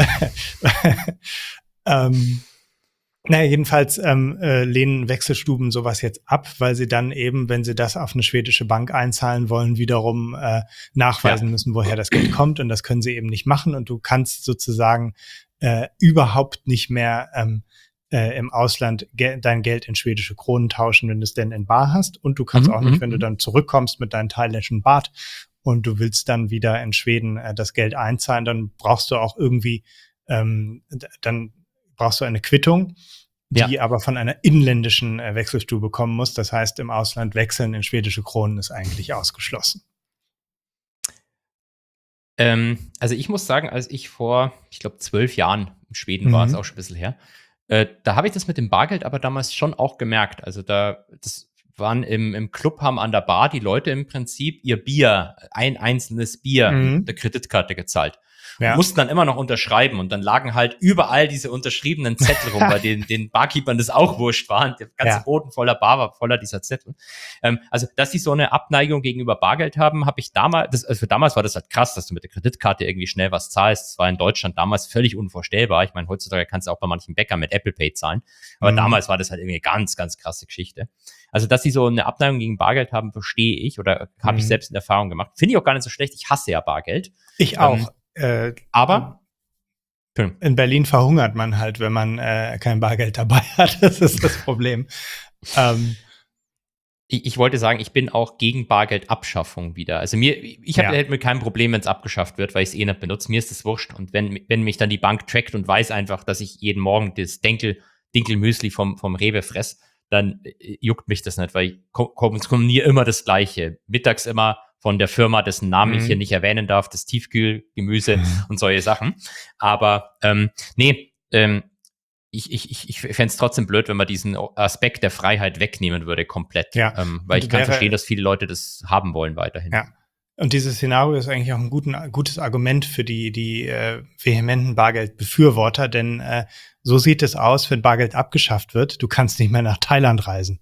ähm, naja, jedenfalls ähm, äh, lehnen Wechselstuben sowas jetzt ab, weil sie dann eben, wenn sie das auf eine schwedische Bank einzahlen wollen, wiederum äh, nachweisen Ja. müssen, woher das Geld kommt. Und das können sie eben nicht machen. Und du kannst sozusagen äh, überhaupt nicht mehr ähm, äh, im Ausland ge- dein Geld in schwedische Kronen tauschen, wenn du es denn in Bar hast. Und du kannst Mhm, auch nicht, mhm, wenn du mhm. dann zurückkommst mit deinem thailändischen Baht und du willst dann wieder in Schweden äh, das Geld einzahlen, dann brauchst du auch irgendwie, ähm, d- dann brauchst du eine Quittung, die Ja. aber von einer inländischen äh, Wechselstube kommen muss. Das heißt, im Ausland wechseln in schwedische Kronen ist eigentlich ausgeschlossen. Ähm, also ich muss sagen, als ich vor, ich glaube, zwölf Jahren in Schweden war, Mhm. ist auch schon ein bisschen her, äh, da habe ich das mit dem Bargeld aber damals schon auch gemerkt. Also da, das waren im, im Club, haben an der Bar die Leute im Prinzip ihr Bier, ein einzelnes Bier Mhm. mit der Kreditkarte gezahlt. Und Ja. mussten dann immer noch unterschreiben. Und dann lagen halt überall diese unterschriebenen Zettel rum, bei denen den Barkeepern das auch wurscht war. Und der ganze Ja. Boden voller Bar war voller dieser Zettel. Ähm, also, dass sie so eine Abneigung gegenüber Bargeld haben, habe ich damals, das, also für damals war das halt krass, dass du mit der Kreditkarte irgendwie schnell was zahlst. Das war in Deutschland damals völlig unvorstellbar. Ich meine, heutzutage kannst du auch bei manchen Bäckern mit Apple Pay zahlen. Aber Mhm. damals war das halt irgendwie eine ganz, ganz krasse Geschichte. Also, dass sie so eine Abneigung gegen Bargeld haben, verstehe ich oder habe ich Mhm. selbst in Erfahrung gemacht. Finde ich auch gar nicht so schlecht. Ich hasse ja Bargeld. Ich auch. Äh, Aber Entschuldigung. in Berlin verhungert man halt, wenn man äh, kein Bargeld dabei hat. Das ist das Problem. ähm, Ich, ich wollte sagen, ich bin auch gegen Bargeldabschaffung wieder. Also mir, ich habe Ja. hätte mir kein Problem, wenn es abgeschafft wird, weil ich es eh nicht benutze. Mir ist das wurscht. Und wenn, wenn mich dann die Bank trackt und weiß einfach, dass ich jeden Morgen das Denkel, Dinkelmüsli vom, vom Rewe fress, dann äh, juckt mich das nicht, weil ich ko- kommuniziere immer das Gleiche. Mittags immer von der Firma, dessen Namen ich Mhm. hier nicht erwähnen darf, das Tiefkühlgemüse Mhm. und solche Sachen. Aber ähm, nee, ähm, ich, ich, ich, ich fände es trotzdem blöd, wenn man diesen Aspekt der Freiheit wegnehmen würde, komplett. Ja. Ähm, weil Und ich kann wäre- verstehen, dass viele Leute das haben wollen weiterhin. Ja. Und dieses Szenario ist eigentlich auch ein guten, gutes Argument für die, die äh, vehementen Bargeldbefürworter, denn äh, so sieht es aus, wenn Bargeld abgeschafft wird. Du kannst nicht mehr nach Thailand reisen.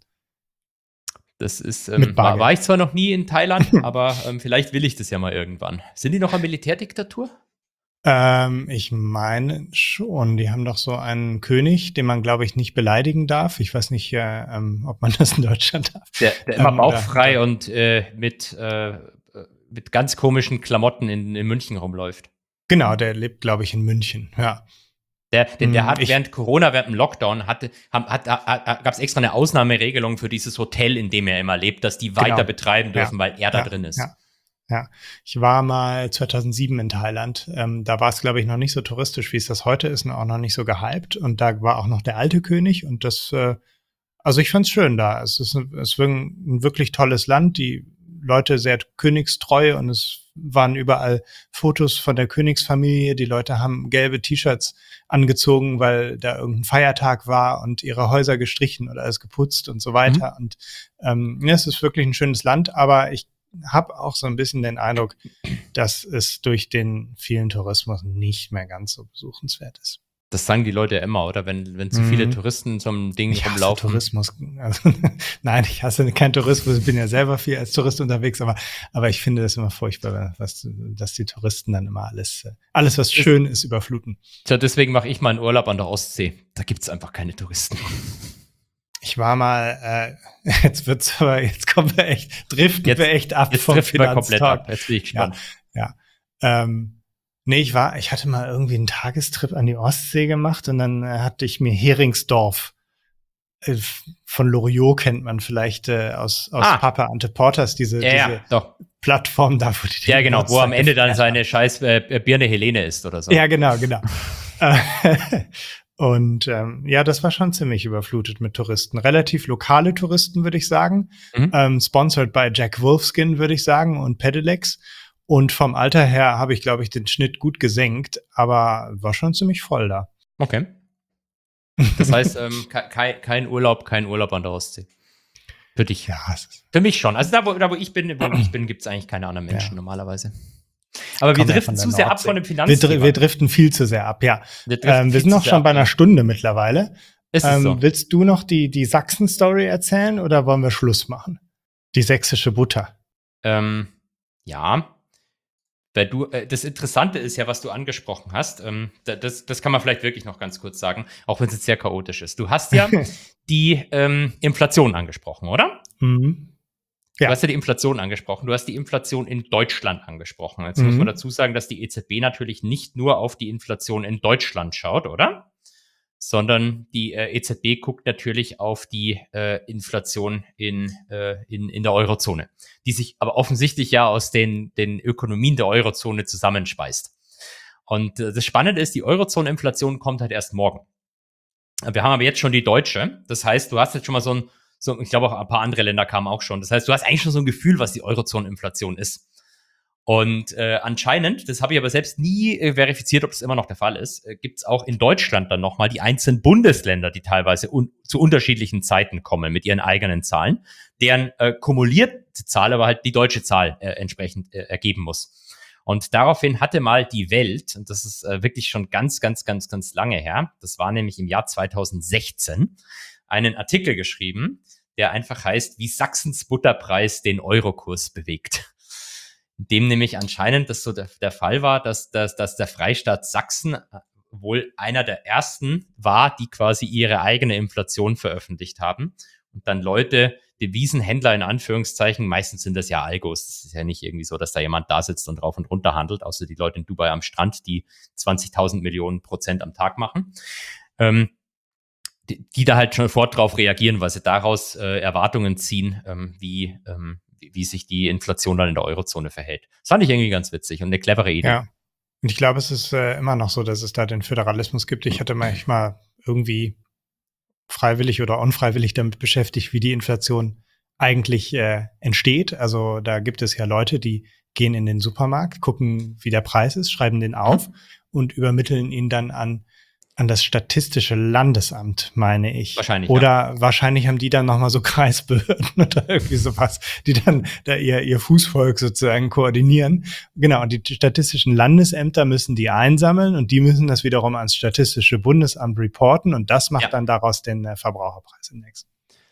Das ist, Mit ähm, war, Bargeld. war ich zwar noch nie in Thailand, aber ähm, vielleicht will ich das ja mal irgendwann. Sind die noch eine Militärdiktatur? Ähm, ich meine schon. Die haben doch so einen König, den man, glaube ich, nicht beleidigen darf. Ich weiß nicht, äh, ähm, ob man das in Deutschland darf. Der, der immer Ähm, bauchfrei oder- und äh, mit, äh, mit ganz komischen Klamotten in, in München rumläuft. Genau, der lebt, glaube ich, in München. Ja. Der, der, der Hm, hat ich- während Corona, während dem Lockdown, hatte, hat, hat, hat, gab es extra eine Ausnahmeregelung für dieses Hotel, in dem er immer lebt, dass die weiter Genau. betreiben dürfen, Ja. weil er da Ja, drin ist. Ja. Ja, ich war mal zweitausendsieben in Thailand. Ähm, da war es, glaube ich, noch nicht so touristisch, wie es das heute ist, und auch noch nicht so gehypt. Und da war auch noch der alte König. Und das, äh, also ich fand's schön da. Es ist, ein, es ist ein, ein wirklich tolles Land. Die Leute sehr königstreu, und es waren überall Fotos von der Königsfamilie. Die Leute haben gelbe T-Shirts angezogen, weil da irgendein Feiertag war, und ihre Häuser gestrichen oder alles geputzt und so weiter. Und ähm, ja, es ist wirklich ein schönes Land, aber ich habe auch so ein bisschen den Eindruck, dass es durch den vielen Tourismus nicht mehr ganz so besuchenswert ist. Das sagen die Leute ja immer, oder? Wenn, wenn zu Mhm. viele Touristen zum Ding Ich hasse rumlaufen. Tourismus. Also, nein, ich hasse keinen Tourismus. Ich bin ja selber viel als Tourist unterwegs, aber, aber ich finde das immer furchtbar, was, dass die Touristen dann immer alles, alles was schön ist, überfluten. Tja, deswegen mache ich mal einen Urlaub an der Ostsee. Da gibt's einfach keine Touristen. Ich war mal, äh, jetzt wird's aber, jetzt kommen wir echt, driften Jetzt- wir echt ab Jetzt vom trifft wir komplett Finanztalk. ab. Jetzt bin ich gespannt. Ja. Ähm, Nee, ich war, ich hatte mal irgendwie einen Tagestrip an die Ostsee gemacht und dann äh, hatte ich mir Heringsdorf äh, von Loriot kennt man vielleicht äh, aus, aus Ah. Papa Ante Porters, diese, Ja, diese ja, doch. Plattform da, wo die Ja, den genau, wo am Geburtstag Ende dann gefeiert seine scheiß äh, Birne Helene ist oder so. Ja, genau, genau. Äh, Und ähm, ja, das war schon ziemlich überflutet mit Touristen. Relativ lokale Touristen, würde ich sagen. Mhm. Ähm, sponsored by Jack Wolfskin, würde ich sagen, und Pedelecs. Und vom Alter her habe ich, glaube ich, den Schnitt gut gesenkt, aber war schon ziemlich voll da. Okay. Das heißt, ähm, kein, kein Urlaub, kein Urlaub an der Ostsee. Für dich. Ja, es ist Für mich schon. Also da, wo, da, wo ich bin, wo ich bin, gibt es eigentlich keine anderen Menschen Ja. normalerweise. Aber wir Kommen ja driften von der zu sehr ab Nordsee. von dem Wir, Finanzthema. dr wir driften viel zu sehr ab, ja. Wir, driften Ähm, wir viel sind zu noch sehr schon ab, bei einer ja. Stunde mittlerweile. Ist es Ähm, so? Willst du noch die, die Sachsen-Story erzählen oder wollen wir Schluss machen? Die sächsische Butter. Ähm, ja. Weil du, äh, das Interessante ist ja, was du angesprochen hast. Ähm, da- das, das kann man vielleicht wirklich noch ganz kurz sagen, auch wenn es jetzt sehr chaotisch ist. Du hast ja die ähm, Inflation angesprochen, oder? Mhm. Ja. Du hast ja die Inflation angesprochen. Du hast die Inflation in Deutschland angesprochen. Jetzt Mhm. muss man dazu sagen, dass die E Z B natürlich nicht nur auf die Inflation in Deutschland schaut, oder? Sondern die äh, E Z B guckt natürlich auf die äh, Inflation in, äh, in, in der Eurozone, die sich aber offensichtlich ja aus den, den Ökonomien der Eurozone zusammenspeist. Und äh, das Spannende ist, die Eurozone-Inflation kommt halt erst morgen. Wir haben aber jetzt schon die deutsche. Das heißt, du hast jetzt schon mal so ein, so, ich glaube auch ein paar andere Länder kamen auch schon. Das heißt, du hast eigentlich schon so ein Gefühl, was die Eurozone-Inflation ist. Und äh, anscheinend, das habe ich aber selbst nie äh, verifiziert, ob das immer noch der Fall ist, äh, gibt es auch in Deutschland dann nochmal die einzelnen Bundesländer, die teilweise un zu unterschiedlichen Zeiten kommen mit ihren eigenen Zahlen, deren äh, kumulierte Zahl aber halt die deutsche Zahl äh, entsprechend äh, ergeben muss. Und daraufhin hatte mal die Welt, und das ist äh, wirklich schon ganz, ganz, ganz, ganz lange her, das war nämlich im Jahr zweitausendsechzehn, einen Artikel geschrieben, der einfach heißt, wie Sachsens Butterpreis den Eurokurs bewegt. Dem nämlich anscheinend das so der, der Fall war, dass, dass, dass der Freistaat Sachsen wohl einer der ersten war, die quasi ihre eigene Inflation veröffentlicht haben. Und dann Leute, Devisenhändler in Anführungszeichen, meistens sind das ja Algos, das ist ja nicht irgendwie so, dass da jemand da sitzt und rauf und runter handelt, außer die Leute in Dubai am Strand, die zwanzigtausend Millionen Prozent am Tag machen, ähm, die, die da halt schon sofort drauf reagieren, weil sie daraus äh, Erwartungen ziehen, ähm, wie, ähm, wie, wie sich die Inflation dann in der Eurozone verhält. Das fand ich irgendwie ganz witzig und eine clevere Idee. Ja. Und ich glaube, es ist äh, immer noch so, dass es da den Föderalismus gibt. Ich hatte manchmal irgendwie freiwillig oder unfreiwillig damit beschäftigt, wie die Inflation eigentlich äh, entsteht. Also da gibt es ja Leute, die gehen in den Supermarkt, gucken, wie der Preis ist, schreiben den auf mhm. und übermitteln ihn dann an an das Statistische Landesamt, meine ich. Wahrscheinlich, Oder ja. wahrscheinlich haben die dann noch mal so Kreisbehörden oder irgendwie sowas, die dann da ihr, ihr Fußvolk sozusagen koordinieren. Genau, und die statistischen Landesämter müssen die einsammeln und die müssen das wiederum ans Statistische Bundesamt reporten und das macht ja. dann daraus den äh, Verbraucherpreisindex.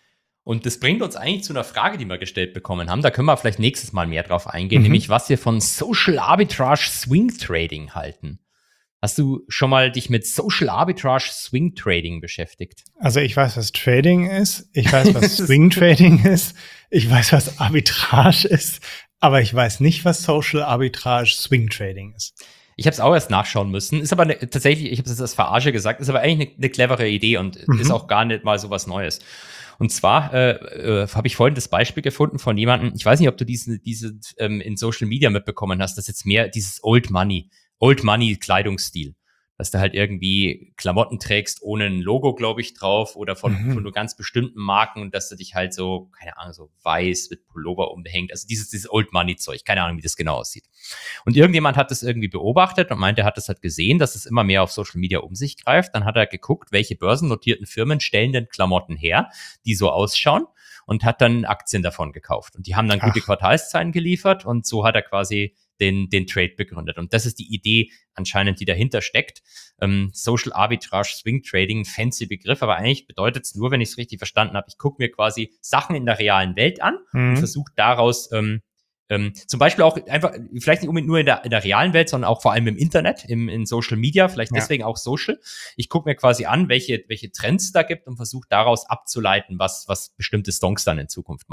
Und das bringt uns eigentlich zu einer Frage, die wir gestellt bekommen haben. Da können wir vielleicht nächstes Mal mehr drauf eingehen, Mhm. nämlich was wir von Social Arbitrage Swing Trading halten. Hast du schon mal dich mit Social Arbitrage Swing Trading beschäftigt? Also ich weiß, was Trading ist. Ich weiß, was Swing Trading ist. Ich weiß, was Arbitrage ist. Aber ich weiß nicht, was Social Arbitrage Swing Trading ist. Ich habe es auch erst nachschauen müssen. Ist aber ne, tatsächlich, ich habe es jetzt als Verarsche gesagt, ist aber eigentlich eine ne clevere Idee und mhm. ist auch gar nicht mal so was Neues. Und zwar äh, äh, habe ich vorhin das Beispiel gefunden von jemandem, ich weiß nicht, ob du diese, diese ähm, in Social Media mitbekommen hast, das ist jetzt mehr dieses Old Money. Old Money Kleidungsstil, dass du halt irgendwie Klamotten trägst ohne ein Logo, glaube ich, drauf oder von, mhm. von nur ganz bestimmten Marken und dass du dich halt so, keine Ahnung, so weiß mit Pullover umhängt. Also dieses, dieses Old Money Zeug, keine Ahnung, wie das genau aussieht. Und irgendjemand hat das irgendwie beobachtet und meinte, er hat das halt gesehen, dass es immer mehr auf Social Media um sich greift. Dann hat er geguckt, welche börsennotierten Firmen stellen denn Klamotten her, die so ausschauen und hat dann Aktien davon gekauft. Und die haben dann gute Ach. Quartalszahlen geliefert und so hat er quasi den, den Trade begründet. Und das ist die Idee anscheinend, die dahinter steckt. Ähm, Social Arbitrage Swing Trading, fancy Begriff, aber eigentlich bedeutet es nur, wenn ich es richtig verstanden habe, ich gucke mir quasi Sachen in der realen Welt an mhm. und versuche daraus ähm, ähm, zum Beispiel auch einfach, vielleicht nicht unbedingt nur in der, in der realen Welt, sondern auch vor allem im Internet, im, in Social Media, vielleicht ja. deswegen auch Social. Ich gucke mir quasi an, welche, welche Trends da gibt und versuche daraus abzuleiten, was, was bestimmte Stonks dann in Zukunft machen.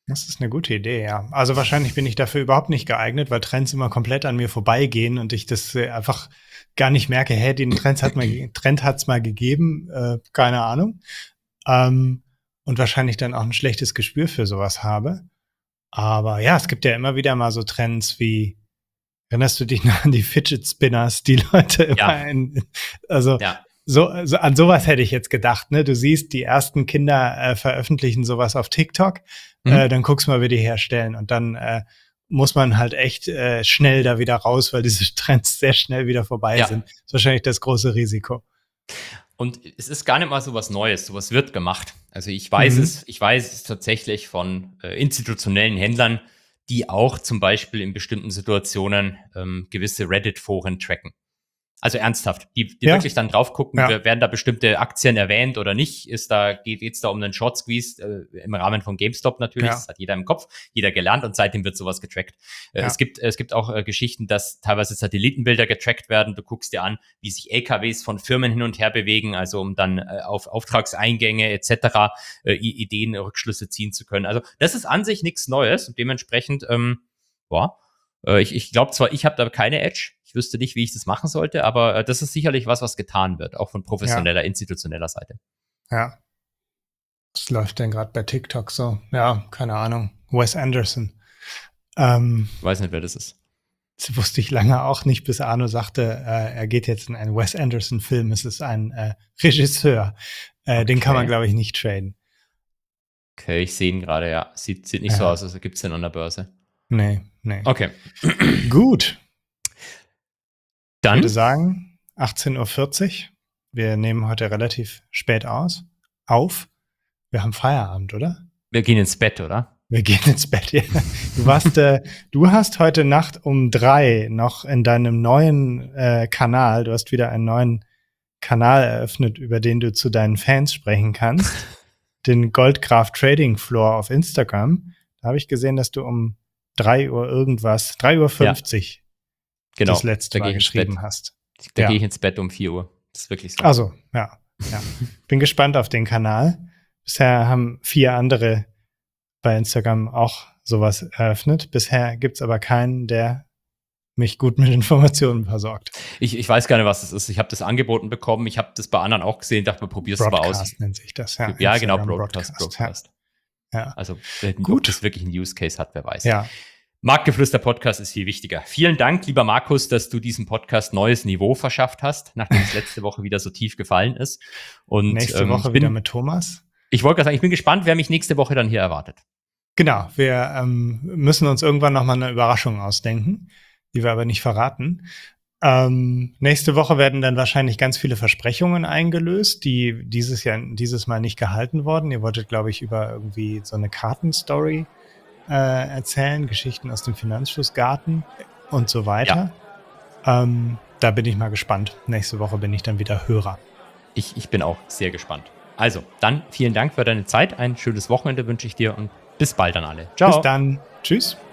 Das ist eine gute Idee, ja. Also wahrscheinlich bin ich dafür überhaupt nicht geeignet, weil Trends immer komplett an mir vorbeigehen und ich das äh, einfach gar nicht merke, hä, den Trend hat mal, Trend hat's mal gegeben, äh, keine Ahnung. Ähm, und wahrscheinlich dann auch ein schlechtes Gespür für sowas habe. Aber ja, es gibt ja immer wieder mal so Trends wie, erinnerst du dich noch an die Fidget Spinners, die Leute immer Ja. in, also Ja. so, so an sowas hätte ich jetzt gedacht, ne? Du siehst, die ersten Kinder äh, veröffentlichen sowas auf TikTok, Mhm. äh, dann guckst mal, wie die herstellen und dann äh, muss man halt echt äh, schnell da wieder raus, weil diese Trends sehr schnell wieder vorbei Ja. sind. Das ist wahrscheinlich das große Risiko. Und es ist gar nicht mal so was Neues, sowas wird gemacht. Also ich weiß Mhm. es, ich weiß es tatsächlich von äh, institutionellen Händlern, die auch zum Beispiel in bestimmten Situationen ähm, gewisse Reddit-Foren tracken. Also ernsthaft, die, die Ja. wirklich dann drauf gucken, Ja. wer- werden da bestimmte Aktien erwähnt oder nicht? Ist da, geht es da um einen Short Squeeze äh, im Rahmen von GameStop natürlich? Ja. Das hat jeder im Kopf, jeder gelernt und seitdem wird sowas getrackt. Äh, Ja. Es gibt, es gibt auch äh, Geschichten, dass teilweise Satellitenbilder getrackt werden. Du guckst dir an, wie sich L K Ws von Firmen hin und her bewegen, also um dann äh, auf Auftragseingänge et cetera äh, I- Ideen, Rückschlüsse ziehen zu können. Also das ist an sich nichts Neues und dementsprechend, ähm, boah, äh, ich, ich glaube zwar, ich habe da keine Edge, ich wüsste nicht, wie ich das machen sollte, aber äh, das ist sicherlich was, was getan wird, auch von professioneller, institutioneller Seite. Ja. Was läuft denn gerade bei TikTok so? Ja, keine Ahnung. Wes Anderson. Ähm, Ich weiß nicht, wer das ist. Das wusste ich lange auch nicht, bis Arno sagte, äh, er geht jetzt in einen Wes Anderson-Film. Es ist ein äh, Regisseur. Äh, Den kann man, Okay. glaube ich, nicht traden. Okay, ich sehe ihn gerade, ja. Sieht, sieht nicht so Ja. aus, als gibt es den an der Börse. Nee, nee. Okay. Gut. Ich Dann, würde sagen, achtzehn Uhr vierzig. Wir nehmen heute relativ spät aus. Auf. Wir haben Feierabend, oder? wir gehen ins Bett, oder? Wir gehen ins Bett. Ja. Du warst, äh, du hast heute Nacht um drei noch in deinem neuen äh, Kanal, du hast wieder einen neuen Kanal eröffnet, über den du zu deinen Fans sprechen kannst. Den Goldcraft Trading Floor auf Instagram. Da habe ich gesehen, dass du um drei Uhr irgendwas, drei Uhr fünfzig Genau. das letzte da Mal gehe ich ins geschrieben Bett. hast. Da Ja. gehe ich ins Bett um vier Uhr. Das ist wirklich so. Also, ja, ja. Bin gespannt auf den Kanal. Bisher haben vier andere bei Instagram auch sowas eröffnet. Bisher gibt's aber keinen, der mich gut mit Informationen versorgt. Ich, ich weiß gar nicht, was das ist. Ich habe das angeboten bekommen. Ich habe das bei anderen auch gesehen. Dachte, probier's mal aus. Broadcast nennt sich das, ja. Ja, genau, Instagram Broadcast, Broadcast. Ja. Ja. Also, äh, ob Gut. das wirklich einen Use Case hat, wer weiß. Ja. Marktgeflüster Podcast ist viel wichtiger. Vielen Dank, lieber Markus, dass du diesem Podcast neues Niveau verschafft hast, nachdem es letzte Woche wieder so tief gefallen ist. Und Nächste ähm, Woche ich bin, wieder mit Thomas. Ich wollte gerade sagen, ich bin gespannt, wer mich nächste Woche dann hier erwartet. Genau, wir ähm, müssen uns irgendwann noch mal eine Überraschung ausdenken, die wir aber nicht verraten. Ähm, nächste Woche werden dann wahrscheinlich ganz viele Versprechungen eingelöst, die dieses Jahr, dieses Mal nicht gehalten wurden. Ihr wolltet, glaube ich, über irgendwie so eine Kartenstory äh, erzählen, Geschichten aus dem Finanzflussgarten und so weiter. Ähm, da bin ich mal gespannt. Nächste Woche bin ich dann wieder Hörer. Ich, ich bin auch sehr gespannt. Also, dann vielen Dank für deine Zeit. Ein schönes Wochenende wünsche ich dir und bis bald an alle. Ciao. Bis dann. Tschüss.